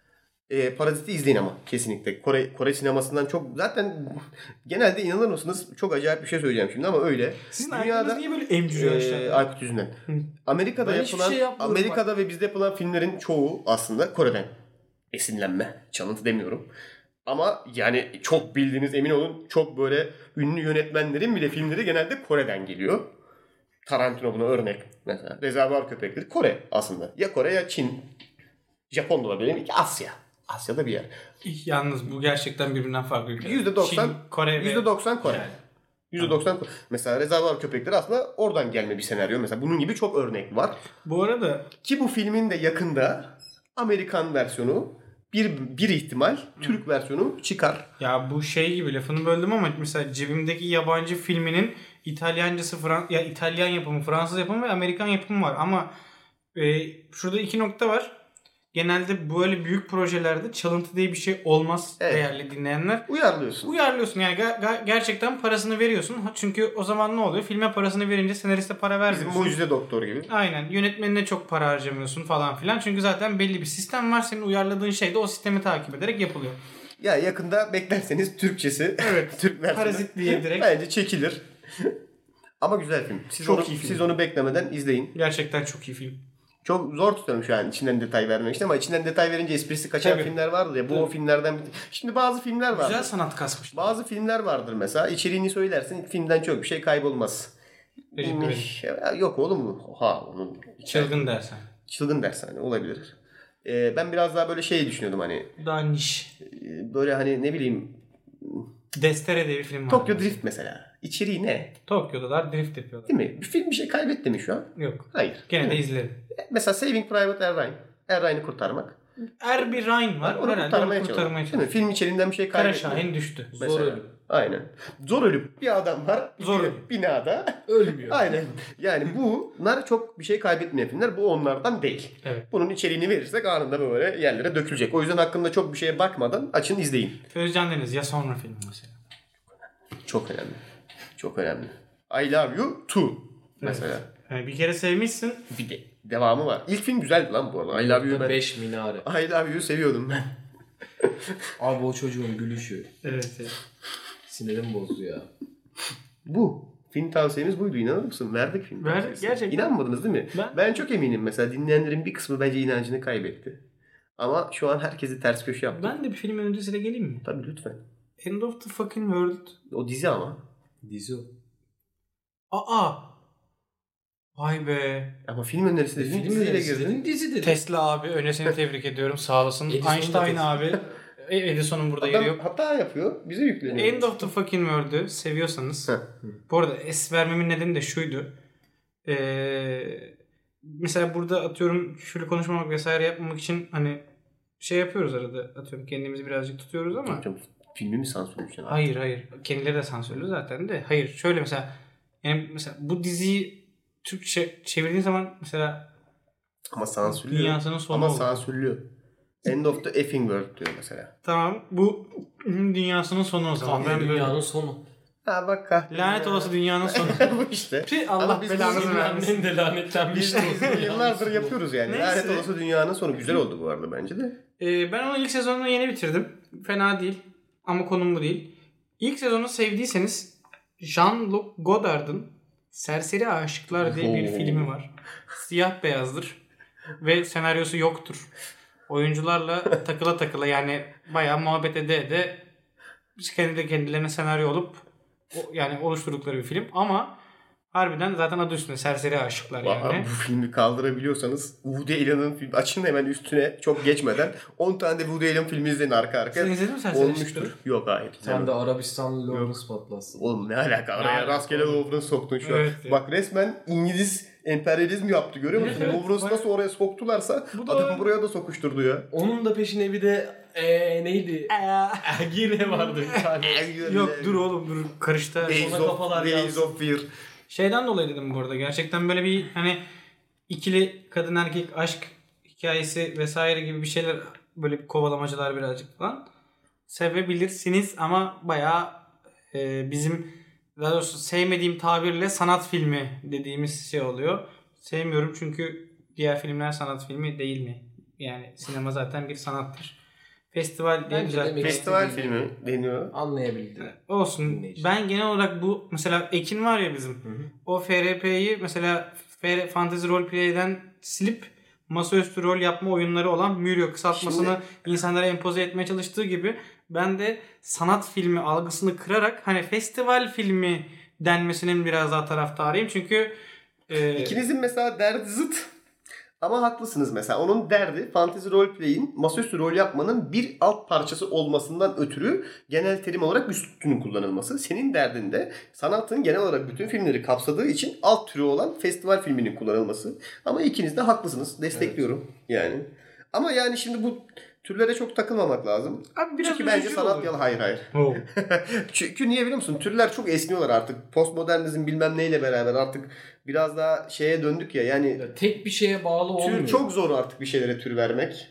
e, Parazit'i izleyin ama kesinlikle. Kore Kore sinemasından çok zaten genelde inanır mısınız? Çok acayip bir şey söyleyeceğim şimdi ama öyle. Sizin Dünyada aklınız niye böyle emcürüyor e, aşağıda? Aykut yüzünden. Amerika'da Ben hiçbir yapılan şey yapmıyorum Amerika'da ve bizde yapılan filmlerin çoğu aslında Kore'den esinlenme. Çalıntı demiyorum. Ama yani çok bildiğiniz emin olun çok böyle ünlü yönetmenlerin bile filmleri genelde Kore'den geliyor. Tarantino buna örnek. Mesela Rezervuar Köpekleri Kore aslında. Ya Kore ya Çin. Japon da olabilir. Asya. Asya'da bir yer. Yalnız bu gerçekten birbirinden farklı ülkeler. yüzde doksan Çin, Kore ve... yüzde doksan Kore. Yani. yüzde doksan Kore. Mesela Rezervuar Köpekleri aslında oradan gelme bir senaryo. Mesela bunun gibi çok örnek var. Bu arada Ki bu filmin de yakında Amerikan versiyonu bir, bir ihtimal Türk versiyonu çıkar. ya bu şey gibi lafını böldüm ama mesela cebimdeki yabancı filminin İtalyancası Fran ya İtalyan yapımı, Fransız yapımı ve Amerikan yapımı var ama e, şurada iki nokta var. Genelde böyle büyük projelerde çalıntı diye bir şey olmaz Evet. değerli dinleyenler. Uyarlıyorsun. Uyarlıyorsun yani ga- ga- gerçekten parasını veriyorsun. Ha, çünkü o zaman ne oluyor? Filme parasını verince senariste para Bizim vermiyorsun. Mucize Doktor gibi. Aynen. Yönetmenine çok para harcamıyorsun falan filan. Çünkü zaten belli bir sistem var. Senin uyarladığın şey de o sistemi takip ederek yapılıyor. Ya yakında beklerseniz Türkçesi. Evet. Türk versiyonu. Parazit diye direkt. Bence çekilir. Ama güzel film. Siz Çok onu, iyi film. Siz onu beklemeden izleyin. Gerçekten çok iyi film. Çok zor tutarım şu an içinden detay vermek için ama içinden detay verince esprisi kaçan Tabii. filmler vardır ya. Bu Tabii. o filmlerden bir... Şimdi bazı filmler vardır. Güzel sanat kasmış. Bazı filmler vardır mesela. İçeriğini söylersin. Filmden çok bir şey kaybolmaz. Teşekkür ederim. Ya yok oğlum mu? Oha onun. Çılgın dersen. Çılgın dershane olabilir. Ee, ben biraz daha böyle şey düşünüyordum hani. Daha niş. e, Böyle hani ne bileyim. Destere diye bir film var. Tokyo Drift mesela. İçeriği ne? Tokyo'dalar drift yapıyorlar. Değil mi? Bir film bir şey kaybetti mi şu an? Yok. Hayır. Gene de Değil mi? izlerim. Mesela Saving Private Ryan. Er Ryan'ı kurtarmak. Er bir Ryan var. Onu Herhalde kurtarmaya onu çalışıyor. kurtarmaya Değil mi? çalışıyor. Film içeriğinden bir şey Kara kaybetmiyor. Şahin düştü. Mesela. Zor ölüm. Aynen. Zor ölüm. Bir adam var. Zor bir ölüm. Binada. Ölmüyor. Aynen. Yani bunlar çok bir şey kaybetmeyen filmler. Bu onlardan değil. Evet. Bunun içeriğini verirsek anında böyle yerlere dökülecek. O yüzden hakkında çok bir şeye bakmadan açın izleyin. Özcan Deniz ya sonra filmi mesela. Çok önemli. Çok önemli. I Love You Too mesela. Yani bir kere sevmişsin. Bir de devamı var. İlk film güzeldi lan bu arada. I Love You ben. beş minare. I Love You'yu seviyordum ben. Abi o çocuğun gülüşü. Evet. evet. Sinirim bozdu ya. Bu. Film tavsiyemiz buydu. İnanır mısın? Verdik film Verdik, tavsiyesi. gerçekten. İnanmadınız değil mi? Ben- Ben, çok eminim. Mesela dinleyenlerin bir kısmı bence inancını kaybetti. Ama şu an herkesi ters köşe yaptı. Ben de bir filmin öncesiyle geleyim mi? Tabii lütfen. End of the fucking world. O dizi ama. Dizi o. Aa. Vay be. Ama film önerisi dediğin Film diziyle önerisi girdin. dedin, dizi dedin. Tesla abi önesini tebrik ediyorum. Sağ olasın. Edison'un da Einstein Tesla. abi. E, Edison'un burada yeri Adam yok. hata yapıyor. Bize yükleniyor. End of the fucking world'ü seviyorsanız. Heh. Bu arada es vermemin nedeni de şuydu. Ee, mesela burada atıyorum küfürlü konuşmamak vesaire yapmamak için hani şey yapıyoruz arada. Atıyorum kendimizi birazcık tutuyoruz ama. Hocam, filmi mi sansürmüşsün? Hayır hayır. Kendileri de sansürlü zaten de. Hayır şöyle mesela. Yani mesela bu diziyi Türkçe çevirdiğin zaman mesela Ama sansürlü. dünyasının sonu Ama olur. sansürlü. End of the effing world diyor mesela. Tamam bu dünyasının sonu o zaman. Kahve Ben böyle- dünyanın sonu. Ha bak kahve. Lanet olası dünyanın sonu. Bu işte. Tüh, Ama Allah biz belanızı bunu- vermesin. Annen de lanetlenmiş. Biz bunu yıllardır yapıyoruz yani. Neyse. Lanet olası dünyanın sonu. Güzel oldu bu arada bence de. Ee, ben onun ilk sezonunu yeni bitirdim. Fena değil. Ama konum bu değil. İlk sezonu sevdiyseniz Jean-Luc Godard'ın Serseri Aşıklar diye bir Oo. filmi var. Siyah beyazdır. Ve senaryosu yoktur. Oyuncularla takıla takıla yani bayağı muhabbet ede ede kendi kendilerine senaryo olup o- yani oluşturdukları bir film. Ama Harbiden zaten adı üstünde serseri aşıklar yani. Vallahi bu filmi kaldırabiliyorsanız Woody Allen'ın filmi açın hemen üstüne çok geçmeden on tane de Woody Allen filmi izleyin arka arkaya. Sen izledin mi serseri Olmuştur. aşıkları? Yok hayır. Sen de Arabistanlı Lawrence patlasın. Oğlum ne alaka? Araya alaka rastgele Wolverine soktun şu an. Evet ya. Bak resmen İngiliz emperyalizm yaptı görüyor musun? Evet, evet. Wolverine'ı nasıl oraya soktularsa Bu da adam öyle. buraya da sokuşturdu ya. Onun da peşine bir de ee, neydi? Ergile vardı bir tane. Yok dur oğlum dur karıştı. Days Ona of, kafalar Days yansın. of Fear. Şeyden dolayı dedim bu arada. Gerçekten böyle bir hani ikili kadın erkek aşk hikayesi vesaire gibi bir şeyler böyle bir kovalamacılar birazcık falan sevebilirsiniz ama bayağı e, bizim daha doğrusu sevmediğim tabirle sanat filmi dediğimiz şey oluyor. Sevmiyorum çünkü diğer filmler sanat filmi değil mi? Yani sinema zaten bir sanattır. Festival diye Bence güzel. demek- Festival istediğim- filmi deniyor. Anlayabildim. Olsun. Dinleyici. Ben genel olarak bu mesela Ekin var ya bizim. hı. O F R P'yi mesela F R, Fantasy Roleplay'den silip masaüstü rol yapma oyunları olan Mürio kısaltmasını Şimdi- insanlara empoze etmeye çalıştığı gibi ben de sanat filmi algısını kırarak hani festival filmi denmesinin biraz daha taraftarıyım. Çünkü e, İkinizin mesela derdi zıt. Ama haklısınız mesela. Onun derdi Fantasy Roleplay'in masaüstü rol yapmanın bir alt parçası olmasından ötürü genel terim olarak üstünün kullanılması. Senin derdin de sanatın genel olarak bütün filmleri kapsadığı için alt türü olan festival filminin kullanılması. Ama ikiniz de haklısınız. Destekliyorum yani. Ama yani şimdi bu türlere çok takılmamak lazım. abi biraz Çünkü bence üzücü sanat oluyor. yalan. Hayır hayır. Oh. Çünkü niye biliyor musun? Türler çok esniyorlar artık. Postmodernizm bilmem neyle beraber artık biraz daha şeye döndük ya. Yani Ya tek bir şeye bağlı olmuyor. tür çok zor artık bir şeylere tür vermek.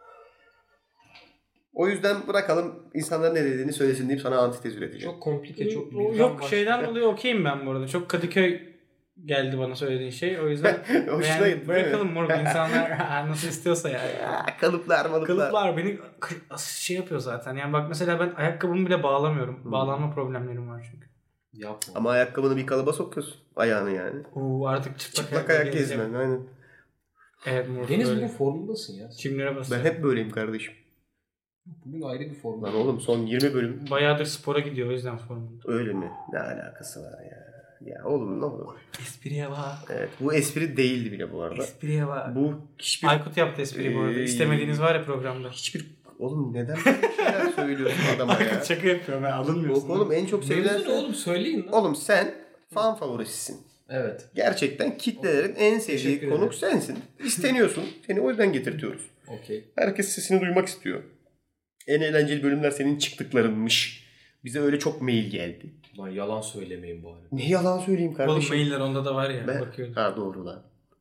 O yüzden bırakalım insanların ne dediğini söylesin deyip sana antitez üreteceğim. Çok komplike, çok O- birden Yok başka- şeyden dolayı okeyim ben bu arada. Çok Kadıköy geldi bana söylediğin şey. O yüzden Hoşuna yani gitti değil bırakalım mi? moruk insanlar nasıl istiyorsa yani. Aa, Kalıplar malıplar. Kılıplar beni kı- şey yapıyor zaten. Yani bak mesela ben ayakkabımı bile bağlamıyorum. Hmm. Bağlanma problemlerim var çünkü. Yapma. Ama ayakkabını bir kalıba sokuyorsun. Ayağını yani. Uuu artık çıplak, Çıplak ayakla ayak gezeceğim. gezmen. Aynen. Evet moruk. Deniz böyle. bugün formundasın ya. Çimlere Ben basıyorum. hep böyleyim kardeşim. Bugün ayrı bir form. Lan oğlum son yirmi bölüm Bayağıdır spora gidiyor o yüzden formunda. öyle mi? Ne alakası var ya? Ya oğlum ne olur. Espriye bak. Evet, bu espri değildi bile bu arada. Espriye bak. Bu hiçbir Aykut yaptı espriyi bu arada. Ee, İstemediğiniz var ya programda. hiçbir oğlum neden böyle şeyler söylüyorsun adama ya? Aykut şaka yapıyor ben alınmıyorsun. Yok oğlum en çok sevilen Mevzu ne oğlum söyleyin lan. Oğlum sen fan favorisisin. Evet. Gerçekten kitlelerin en sevdiği Teşekkür konuk ederim. sensin. İsteniyorsun. Seni o yüzden getirtiyoruz. Okey. Herkes sesini duymak istiyor. En eğlenceli bölümler senin çıktıklarınmış. Bize öyle çok mail geldi. Lan yalan söylemeyin bari. Ne yalan söyleyeyim Oğlum kardeşim. mailler onda da var ya. Ben- Bakıyorum. Ha doğru lan.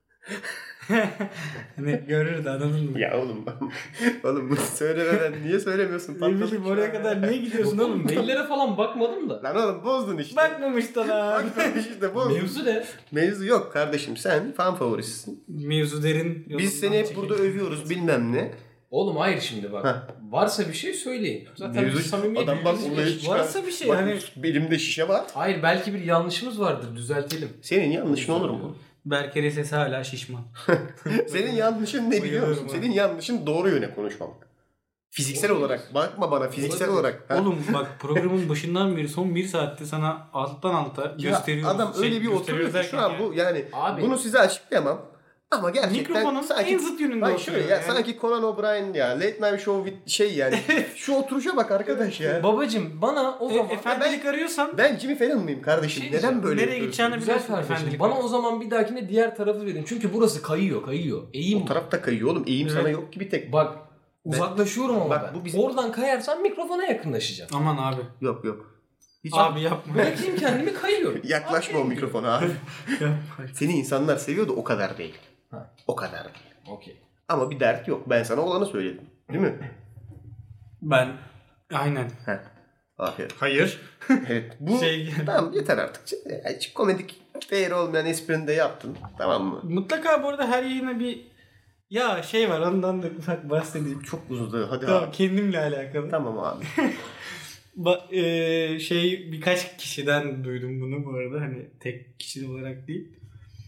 Hani görür de anladın mı? Ya oğlum oğlum bunu söylemeden niye söylemiyorsun? Ne Patladık bileyim şu oraya an kadar ya. niye gidiyorsun oğlum? Maillere falan bakmadım da. Lan oğlum bozdun işte. Bakmamış da lan. Bakmamış işte bozdun. Mevzu ne? Mevzu yok kardeşim. Sen fan favorisisin. Mevzu derin. Biz yolundan seni hep çekil. burada övüyoruz bilmem ne. Oğlum hayır şimdi bak. Heh. Varsa bir şey söyleyin. Zaten Mevzu- bir samimiyet adam bak ilgisi olayı yok. çıkar. Varsa bir şey Bak, hani belimde şişe var. Hayır belki bir yanlışımız vardır. Düzeltelim. Senin yanlışın olur mu? Berker'in sesi hala şişman. Senin yanlışın ne biliyor musun? Bayılıyorum Senin yanlışın doğru yöne konuşmamak. Fiziksel Olabilir. olarak. Bakma bana fiziksel Olabilir. olarak. Ha? Oğlum bak programın başından beri son bir saatte sana alttan alta Ya gösteriyoruz. adam Şey, öyle bir oturuyor ki şu an bu yani Abi. bunu size açıklayamam. Ama gerçekten Mikrofonun sanki en zıt yönünde Hayır oturuyor şöyle ya yani. sanki Conan O'Brien ya Late Night Show with şey yani şu oturuşa bak arkadaş ya. Babacım bana o E, zaman... efendilik arıyorsan Ben Jimmy Fallon mıyım kardeşim? Şey Neden diyeceğim, böyle nereye yapıyorsun? gideceğini Güzel biliyorsun kardeşim. efendilik Bana o arıyorsan. zaman bir dahakine diğer tarafı verin. Çünkü burası kayıyor kayıyor. Eğim O taraf da kayıyor oğlum. Eğim Evet. sana yok ki bir tek. Bak uzaklaşıyorum ama Bak, ben. bu bizim- Oradan kayarsan mikrofona yakınlaşacağım. Aman abi. Yok yok. Hiç Abi yapma. Bırakayım kendimi kayıyorum. yaklaşma o Abi, mikrofona abi. yapma. Seni insanlar seviyor da o kadar değil. Ha. O kadar değil. Okey. Ama bir dert yok. Ben sana olanı söyledim. Değil mi? Ben aynen. Heh. Aferin. Hayır. Evet. Bu Şey- tamam yeter artık. Hiç komedik değeri olmayan esprini de yaptın. Tamam mı? Mutlaka bu arada her yayına bir ya şey var ondan da ufak bahsedeyim. Çok uzadı. Hadi Tamam abi. kendimle alakalı. Tamam abi. Ba- e, şey birkaç kişiden duydum bunu bu arada hani tek kişi olarak değil.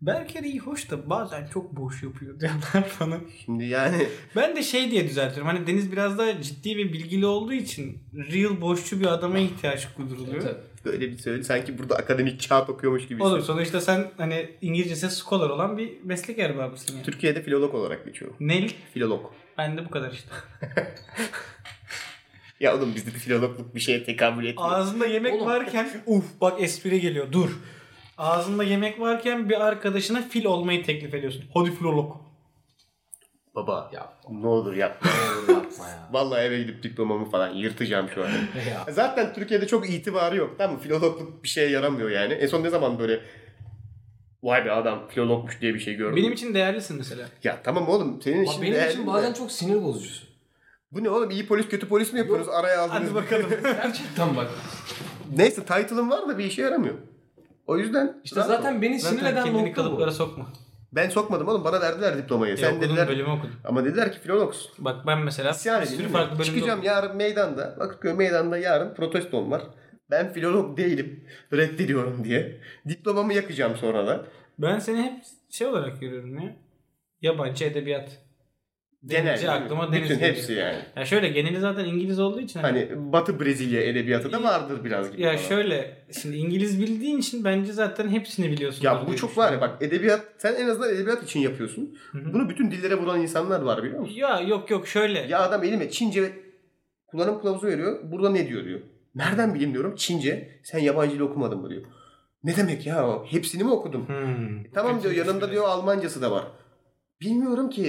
Berker iyi hoş da bazen çok boş yapıyor diyorlar bana. Şimdi yani. Ben de şey diye düzeltiyorum. Hani Deniz biraz daha ciddi ve bilgili olduğu için real boşçu bir adama ihtiyaç duyuluyor. Evet. Böyle bir söyle sanki burada akademik kağıt okuyormuş gibi. Oğlum sonuçta sen hani İngilizcesi scholar olan bir meslek erbabısın yani. Türkiye'de filolog olarak geçiyor. Ne? Filolog. Ben de bu kadar işte. Ya oğlum bizde de filologluk bir şeye tekabül etmiyor. Ağzında yemek Oğlum. varken uf bak espri geliyor dur. Ağzında yemek varken bir arkadaşına fil olmayı teklif ediyorsun. Hadi filolog. Baba Ya. ne olur yapma. Ne olur yapma ya. Vallahi eve gidip diplomamı falan yırtacağım şu an. Ya. Zaten Türkiye'de çok itibarı yok. Tamam mı? Filologluk bir şeye yaramıyor yani. En son ne zaman böyle vay be adam filologmuş diye bir şey gördüm. Benim için değerlisin mesela. Ya tamam oğlum senin Bak için benim değerli için de. bazen çok sinir bozucusun. Bu ne oğlum iyi polis kötü polis mi yapıyoruz araya aldınız. Hadi bakalım. Gerçekten bak. Neyse title'ım var da bir işe yaramıyor. O yüzden İşte zaten beni sinir Zaten eden kendini nokta bu. kalıplara sokma. ben sokmadım oğlum bana verdiler diplomayı. Ya Sen okudum, dediler bölümü okudum. ama dediler ki filologsun. Bak ben mesela İsyan bir edeyim sürü değil farklı mi? bölümde Çıkacağım okudum. yarın meydanda. Bakırköy meydanda yarın protestom var. Ben filolog değilim. Reddediyorum diye. Diplomamı yakacağım sonra da. Ben seni hep şey olarak görüyorum ya. Yabancı edebiyat. Genel. Denince aklıma Deniz Bütün geliyor. hepsi yani. Ya şöyle geneli zaten İngiliz olduğu için. Hani Batı Brezilya edebiyatı da vardır biraz gibi. Ya falan. şöyle şimdi İngiliz bildiğin için bence zaten hepsini biliyorsun. Ya bu çok var ya bak edebiyat sen en azından edebiyat için yapıyorsun. Hı hı. Bunu bütün dillere vuran insanlar var biliyor musun? Ya yok yok şöyle. Ya adam elime Çince kullanım kılavuzu veriyor. Burada ne diyor diyor. Nereden bileyim diyorum. Çince. Sen yabancı dil okumadın mı diyor. Ne demek ya? Hepsini mi okudum? Hmm. E tamam diyor yanında diyor Almancası da var. Bilmiyorum ki.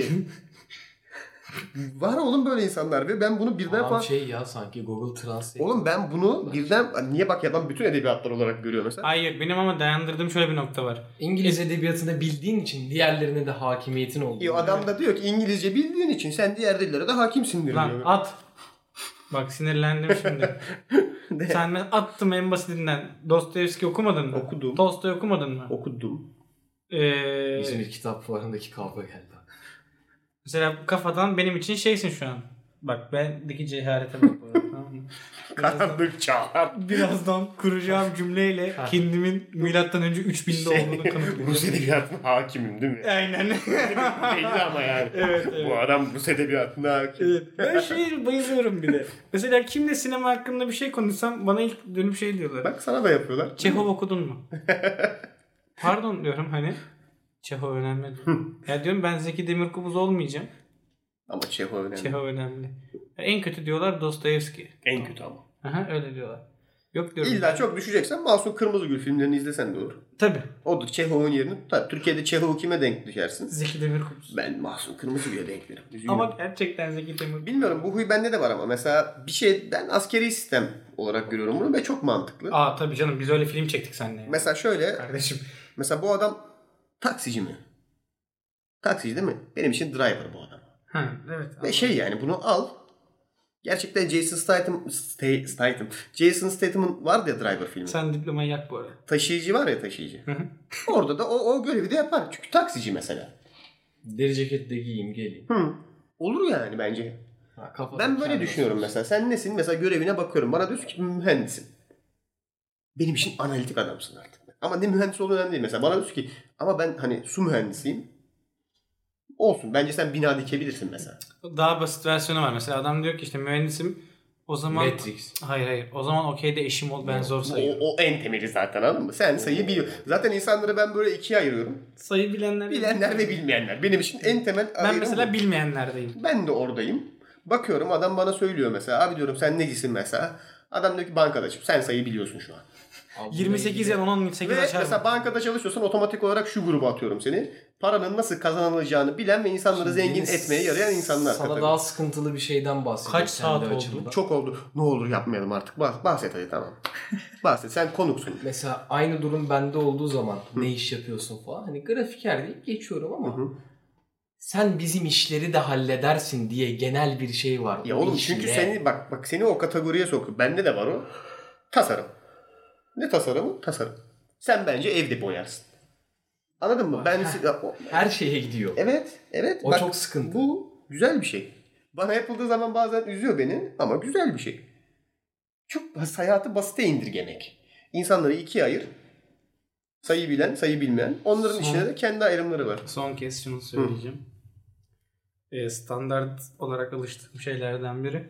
Var oğlum böyle insanlar ve ben bunu birden Adam falan... şey ya sanki Google Translate. Oğlum ben bunu birden... Niye bak ya adam bütün edebiyatlar olarak görüyor mesela. Hayır benim ama dayandırdığım şöyle bir nokta var. İngiliz edebiyatını bildiğin için diğerlerine de hakimiyetin oldu. E, o adam da diyor ki İngilizce bildiğin için sen diğer dillere de hakimsindir Lan diyor. at. Bak sinirlendim şimdi. De- Sen ben attım en basitinden. Dostoyevski okumadın mı? Okudum. Tolstoy okumadın mı? Okudum. Ee, İzmir kitap fuarındaki kavga geldi. mesela kafadan benim için şeysin şu an. Bak bendeki cehalete bak. bu arada, tamam mı? Birazdan, Karanlık çağlar. birazdan kuracağım cümleyle kendimin milattan önce üç binde Şey, olduğunu kanıtlayacağım. Rus edebiyatına hakimim değil mi? Aynen. Belli ama yani. Evet, evet. Bu adam Rus edebiyatına hakim. Evet. Ben şey bayılıyorum bir de. Mesela kimle sinema hakkında bir şey konuşsam bana ilk dönüp şey diyorlar. Bak sana da yapıyorlar. Çehov okudun mu? Pardon diyorum hani. Çehov önemli. diyorum. Ya diyorum ben Zeki Demirkubuz olmayacağım. Ama Çehov önemli. Çehov önemli. Ya en kötü diyorlar Dostoyevski. En kötü ama. Aha öyle diyorlar. Yok diyorum. İlla çok düşeceksen Masum Kırmızıgül filmlerini izlesen de olur. Tabii. O da Çehov'un yerini tutar. Türkiye'de Çehov'u kime denk düşersin? Zeki Demirkubuz. Ben Masum Kırmızıgül'e denk veririm. Üzülüyorum. Ama gerçekten Zeki Demirkubuz. Bilmiyorum bu huy bende de var ama mesela bir şey ben askeri sistem olarak görüyorum bunu ve çok mantıklı. Aa tabii canım biz öyle film çektik seninle. ya. Mesela şöyle Kardeşim. mesela bu adam taksici mi? Taksici değil mi? Benim için driver bu adam. Ha evet. Ve şey yani bunu al. Gerçekten Jason Statham, Sta- Statham, Jason Statham'ın vardı ya Driver filmi. Sen diplomayı yak bu arada. Taşıyıcı var ya taşıyıcı. Hı hı. Orada da o, o görevi de yapar. Çünkü taksici mesela. Deri ceket de giyeyim geleyim. Hı. Olur yani bence. Ha, kafada Ben böyle kendi düşünüyorum olsun. mesela. Sen nesin? Mesela görevine bakıyorum. Bana diyorsun ki mühendisin. Benim için analitik adamsın artık. Ama ne mühendis olduğu önemli değil. Mesela bana diyorsun ki ama ben hani su mühendisiyim. Olsun. Bence sen bina dikebilirsin mesela. Daha basit versiyonu var. Mesela adam diyor ki işte mühendisim. O zaman... Matrix. Hayır hayır. O zaman okey de eşim ol. Ben zor O, sayıyorum. o en temeli zaten anladın mı? Sen sayı biliyorsun. Zaten insanları ben böyle ikiye ayırıyorum. Sayı bilenler... Bilenler ve bilmeyenler. Benim için en temel Ben ayrım mesela bu. bilmeyenlerdeyim. Ben de oradayım. Bakıyorum adam bana söylüyor mesela. Abi diyorum sen necisin mesela? Adam diyor ki bankadaşım. Sen sayı biliyorsun şu an. Abi yirmi sekiz ya on sekiz Ve açar mesela mı? bankada çalışıyorsan otomatik olarak şu gruba atıyorum seni. Paranın nasıl kazanılacağını bilen ve insanları zengin Deniz, etmeye yarayan insanlar. Sana kategori. daha sıkıntılı bir şeyden bahsediyor. Kaç saat kendi oldu? açımdan. Çok oldu. Ne olur yapmayalım artık. Bahs- bahset hadi tamam. Bahset. Sen konuksun. Mesela aynı durum bende olduğu zaman ne iş yapıyorsun falan. Hani grafiker deyip geçiyorum ama Hı hı. sen bizim işleri de halledersin diye genel bir şey var. Ya O oğlum iş çünkü ne? seni bak bak seni o kategoriye sokuyor. Bende de var o. Tasarım. Ne tasarımı? Tasarım. Sen bence evde boyarsın. Anladın mı? Ben o- her şeye gidiyor. evet, evet. O Bak, çok sıkıntı. Bu güzel bir şey. Bana yapıldığı zaman bazen üzüyor beni ama güzel bir şey. Çok hayatı basite indirgemek. İnsanları ikiye ayır. Sayı bilen, sayı bilmeyen. Onların Son- işine de kendi ayrımları var. Son kez şunu söyleyeceğim. E, standart olarak alıştığım şeylerden biri.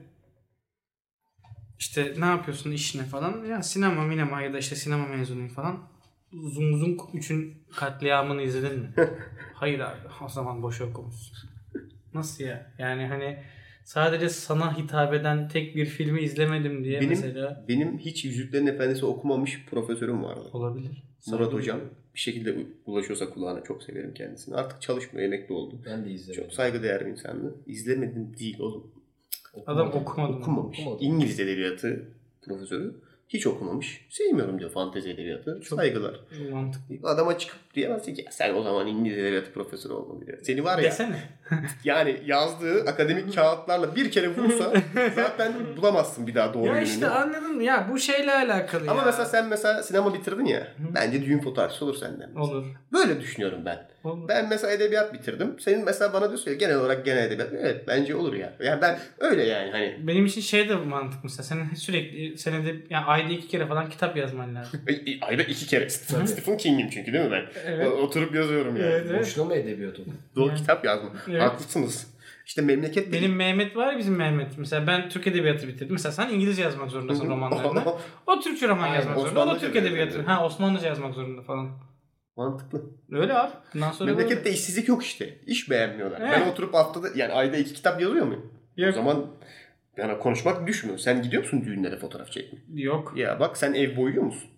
İşte ne yapıyorsun işine falan. Ya sinema minema ya da işte sinema mezunuyum falan. Zum Zung üçün katliamını izledin mi? Hayır abi. O zaman boş okumuşsun. Nasıl ya? Yani hani sadece sana hitap eden tek bir filmi izlemedim diye Benim mesela. benim hiç Yüzüklerin Efendisi okumamış profesörüm vardı. Olabilir. Murat Sanırım. Hocam. Bir şekilde ulaşıyorsa kulağına, çok severim kendisini. Artık çalışmıyor, emekli oldu. Ben de izlemedim. Çok saygıdeğer bir insandı. İzlemedim değil oğlum. Adam okumadım. Okumamış. Okumadım. İngiliz edebiyatı profesörü. Hiç okumamış. Sevmiyorum diyor fantezi edebiyatı. Çok- Saygılar. Mantıklı. Adama çıkıp diyemezsin ki sen o zaman İngiliz edebiyatı profesörü olma diyor. Seni var ya Desene. yani yazdığı akademik kağıtlarla bir kere vursa zaten bulamazsın bir daha doğru Ya yönünü. işte anladın mı? Ya bu şeyle alakalı Ama ya. mesela sen mesela sinema bitirdin ya. Bence düğün fotoğrafçısı olur senden. mesela. Olur. Böyle düşünüyorum ben. Olur. Ben mesela edebiyat bitirdim. Senin mesela bana diyorsun ya genel olarak genel edebiyat. Evet bence olur ya. Yani ben öyle yani hani. Benim için şey de mantıklı mesela. Senin sürekli senede yani ayda iki kere falan kitap yazman lazım. Ay- Ayda iki kere. Tabii. Stephen King'im çünkü değil mi ben? Evet. O- Oturup yazıyorum yani. Evet, evet. Boşuna mı edebiyat okudun? Doğru Yani. kitap yazma. Evet. Haklısınız. İşte memleket Benim Mehmet var ya bizim Mehmet. Mesela ben Türk Edebiyatı bitirdim. Mesela sen İngilizce yazmak zorundasın romanlarını. O Türkçe roman Aynen, yazmak zorunda. O da Osmanlıca Türk da Edebiyatı. yazıyor. Ha Osmanlıca yazmak zorunda falan. mantıklı. Öyle abi. Bundan sonra Memlekette böyle. işsizlik yok işte. İş beğenmiyorlar. Evet. Ben oturup haftada yani ayda iki kitap yazıyor muyum? Yok. O zaman yani konuşmak düşmüyor. Sen gidiyor musun düğünlere fotoğraf çekmeye? Yok. Ya bak sen ev boyuyor musun?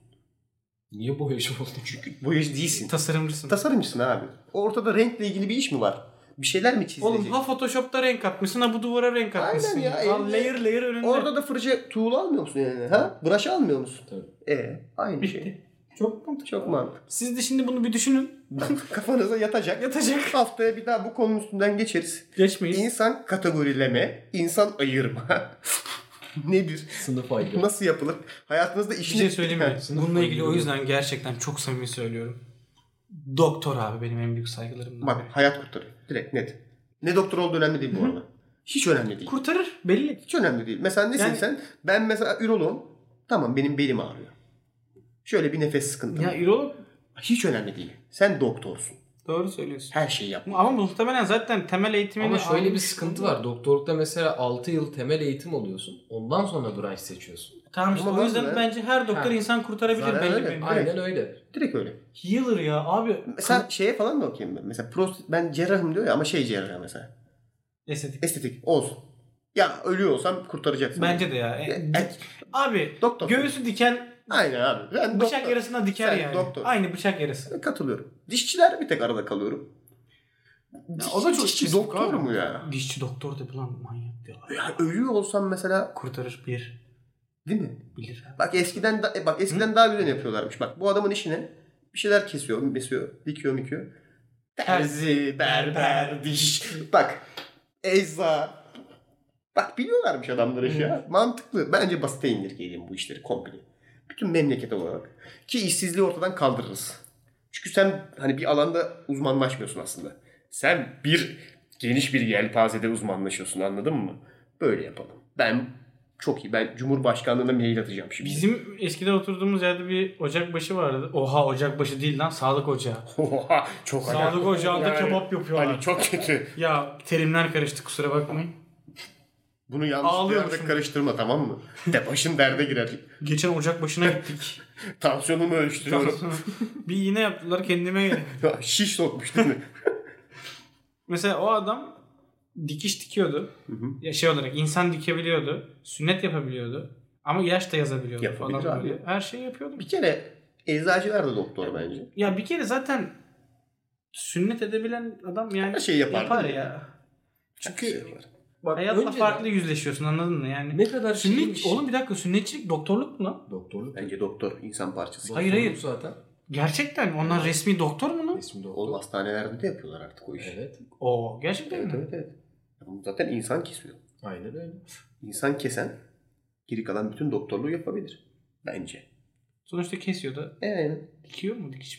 Niye boyacı oldun? Çünkü Boyacı değilsin. Tasarımcısın. Tasarımcısın abi. Ortada renkle ilgili bir iş mi var? Bir şeyler mi çizilecek? Oğlum ha Photoshop'ta renk atmışsın ha bu duvara renk Aynen atmışsın. ya, Al eline- layer layer önünde. Orada da fırça tuğla almıyor musun yani? Ha? Brush almıyor musun? Tabii. E aynı Bitti. şey. Çok mantıklı. Çok mantıklı. Siz de şimdi bunu bir düşünün. Kafanıza yatacak. Yatacak. Haftaya bir daha bu konunun üstünden geçeriz. Geçmeyiz. İnsan kategorileme, insan ayırma. Nedir? Sınıf ayrı. Nasıl yapılır? Hayatınızda Bir işini... şey söyleyeyim mi? Sınıf Bununla ilgili o ayrımı. yüzden gerçekten çok samimi söylüyorum. Doktor abi benim en büyük saygılarımdan Bak biri. hayat kurtarıyor. Direkt net. Ne doktor olduğu önemli değil bu arada. Hiç önemli değil. Kurtarır belli. Hiç önemli değil. Mesela nesin Yani- sen? Ben mesela üroloğum. Tamam benim belim ağrıyor. Şöyle bir nefes sıkıntım. Ya ürolog Hiç önemli değil. Sen doktorsun. doğru söylüyorsun. Her şeyi yap. Ama muhtemelen zaten temel eğitimini Ama şöyle bir almış. sıkıntı var. Doktorlukta mesela altı yıl temel eğitim alıyorsun. Ondan sonra branş seçiyorsun. Tamam işte Ama o yüzden ben- bence her doktor Ha. insan kurtarabilir Zaten belli öyle. bir. Aynen öyle. Direkt öyle. Healer ya abi. Mesela şeye falan da okuyayım ben. Mesela prost ben cerrahım diyor ya ama şey cerrah mesela. Estetik. Estetik olsun. Ya ölüyor olsam kurtaracaksın. Bence de ya. E, E, dik- abi Doktor. göğüs diken Aynen abi. Ben bıçak doktor. yarısına diker Sen yani. doktor. Aynı bıçak yarısı. Katılıyorum. Dişçiler bir tek arada kalıyorum. Ya o da çok Dişçi spesifik doktor abi. mu ya? Dişçi doktor da lan manyak diyorlar. Ya ölüyor olsam mesela Kurtarır bir. değil mi? Bilir abi. Bak eskiden da, e bak eskiden daha güzel yapıyorlarmış. Bak bu adamın işine bir şeyler kesiyor, mesiyor, dikiyor, mikiyor. Terzi, berber, diş. Bak ecza. Bak biliyorlarmış adamlar işi ya. Mantıklı. Bence basite indirgeyelim bu işleri komple. Bütün memleket olarak. Ki işsizliği ortadan kaldırırız. Çünkü sen hani bir alanda uzmanlaşmıyorsun aslında. Sen bir geniş bir yelpazede uzmanlaşıyorsun, anladın mı? Böyle yapalım. Ben çok iyi. Ben Cumhurbaşkanlığına mail atacağım şimdi. Bizim eskiden oturduğumuz yerde bir ocakbaşı vardı. Oha ocakbaşı değil lan sağlık ocağı. Oha çok Sağlık ocağında Yani kebap yapıyorlar. Hani çok kötü. Ya terimler karıştı kusura bakmayın. Bunu yanlış bir Ağlıyorum yerde şimdi. karıştırma, tamam mı? De başın derde girer. Geçen ocak başına gittik. Tansiyonumu ölçtürüyorum. bir iğne yaptılar kendime geldim. Şiş sokmuş değil mi? Mesela o adam dikiş dikiyordu. Ya şey olarak insan dikebiliyordu. Sünnet yapabiliyordu. Ama ilaç da yazabiliyordu Yapabilir falan abi. böyle. Her şeyi yapıyordu. Bir kere eczacılar da doktor bence. Ya bir kere zaten sünnet edebilen adam yani Her şeyi yapar, yapar değil mi? ya. Çünkü Her şey var. Bak, hayatla önceden farklı yüzleşiyorsun anladın mı? Yani ne kadar sünnet şeymiş. oğlum bir dakika sünnetçilik doktorluk mu lan? Doktorluk. Bence doktor insan parçası. Hayır, hayır. Doktorluk zaten. Gerçekten onlar resmi doktor mu lan? Resmi doktor. Oğlum hastanelerde de yapıyorlar artık o işi. Evet. Oo gerçekten Evet mi? evet evet. Zaten insan kesiyor. Aynen öyle. İnsan kesen geri kalan bütün doktorluğu yapabilir. Bence. Sonuçta kesiyor da Yani dikiyor mu? Dikiş var mı?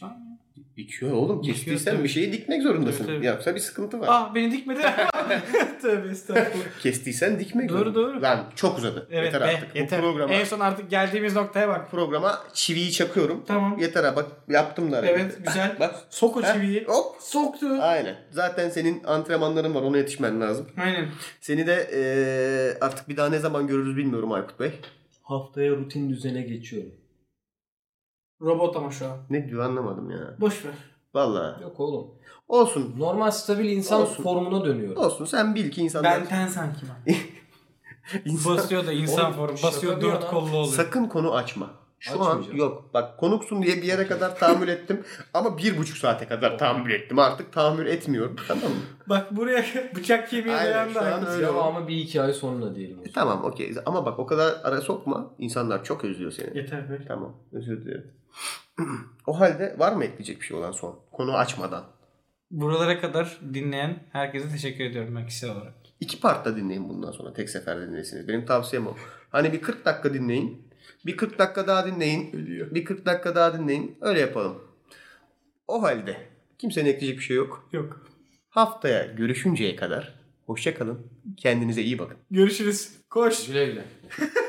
İçiyor oğlum. Kestiysen bir şeyi dikmek zorundasın. Tabii, tabii. Yoksa bir sıkıntı var. Ah beni dikmedi. Tövbe estağfurullah. Kestiysen dikmek Doğru, zorunda. doğru. Lan çok uzadı. Evet yeter be, artık. yeter. Bu programa, En son artık geldiğimiz noktaya bak. programa çiviyi çakıyorum. Tamam. Yeter ha bak yaptım da. Evet güzel. Bak. Sok o Ha, çiviyi. hop. Soktu. Aynen. Zaten senin antrenmanların var. Ona yetişmen lazım. Aynen. Seni de eee, artık bir daha ne zaman görürüz bilmiyorum Aykut Bey. Haftaya rutin düzene geçiyorum. Robot ama şu an. Ne diyor anlamadım ya. Boş ver. Vallahi. Yok oğlum. Olsun. Normal stabil insan Olsun. formuna dönüyorum. Olsun. Sen bil ki insanlar... Benten sanki ben. İnsan- Basıyor da insan Oğlum, formu. şaka Basıyor bir dört yana. kollu oluyor. Sakın konu açma. Şu an Açmayacağım. yok. Bak konuksun diye bir yere kadar tahammül ettim. Ama bir buçuk saate kadar tahammül ettim. Artık tahammül etmiyorum. Tamam mı? Bak buraya bıçak kemiği Aynen, dayandı. şu an aynısı. öyle. Devamı bir iki ay sonra diyelim. o E, zaman. tamam okey. Ama bak o kadar ara sokma. İnsanlar çok özlüyor seni. Yeter böyle. Tamam. Özür dilerim. O halde var mı ekleyecek bir şey olan son? Konu açmadan. Buralara kadar dinleyen herkese teşekkür ediyorum ben kişisel olarak. İki partta dinleyin bundan sonra. Tek seferde dinlesiniz. Benim tavsiyem o. Hani bir kırk dakika dinleyin. Bir kırk dakika daha dinleyin. Bir kırk dakika daha dinleyin. Öyle yapalım. O halde kimsenin ekleyecek bir şey yok. Yok. Haftaya görüşünceye kadar hoşça kalın. Kendinize iyi bakın. Görüşürüz. Koş. Güle güle.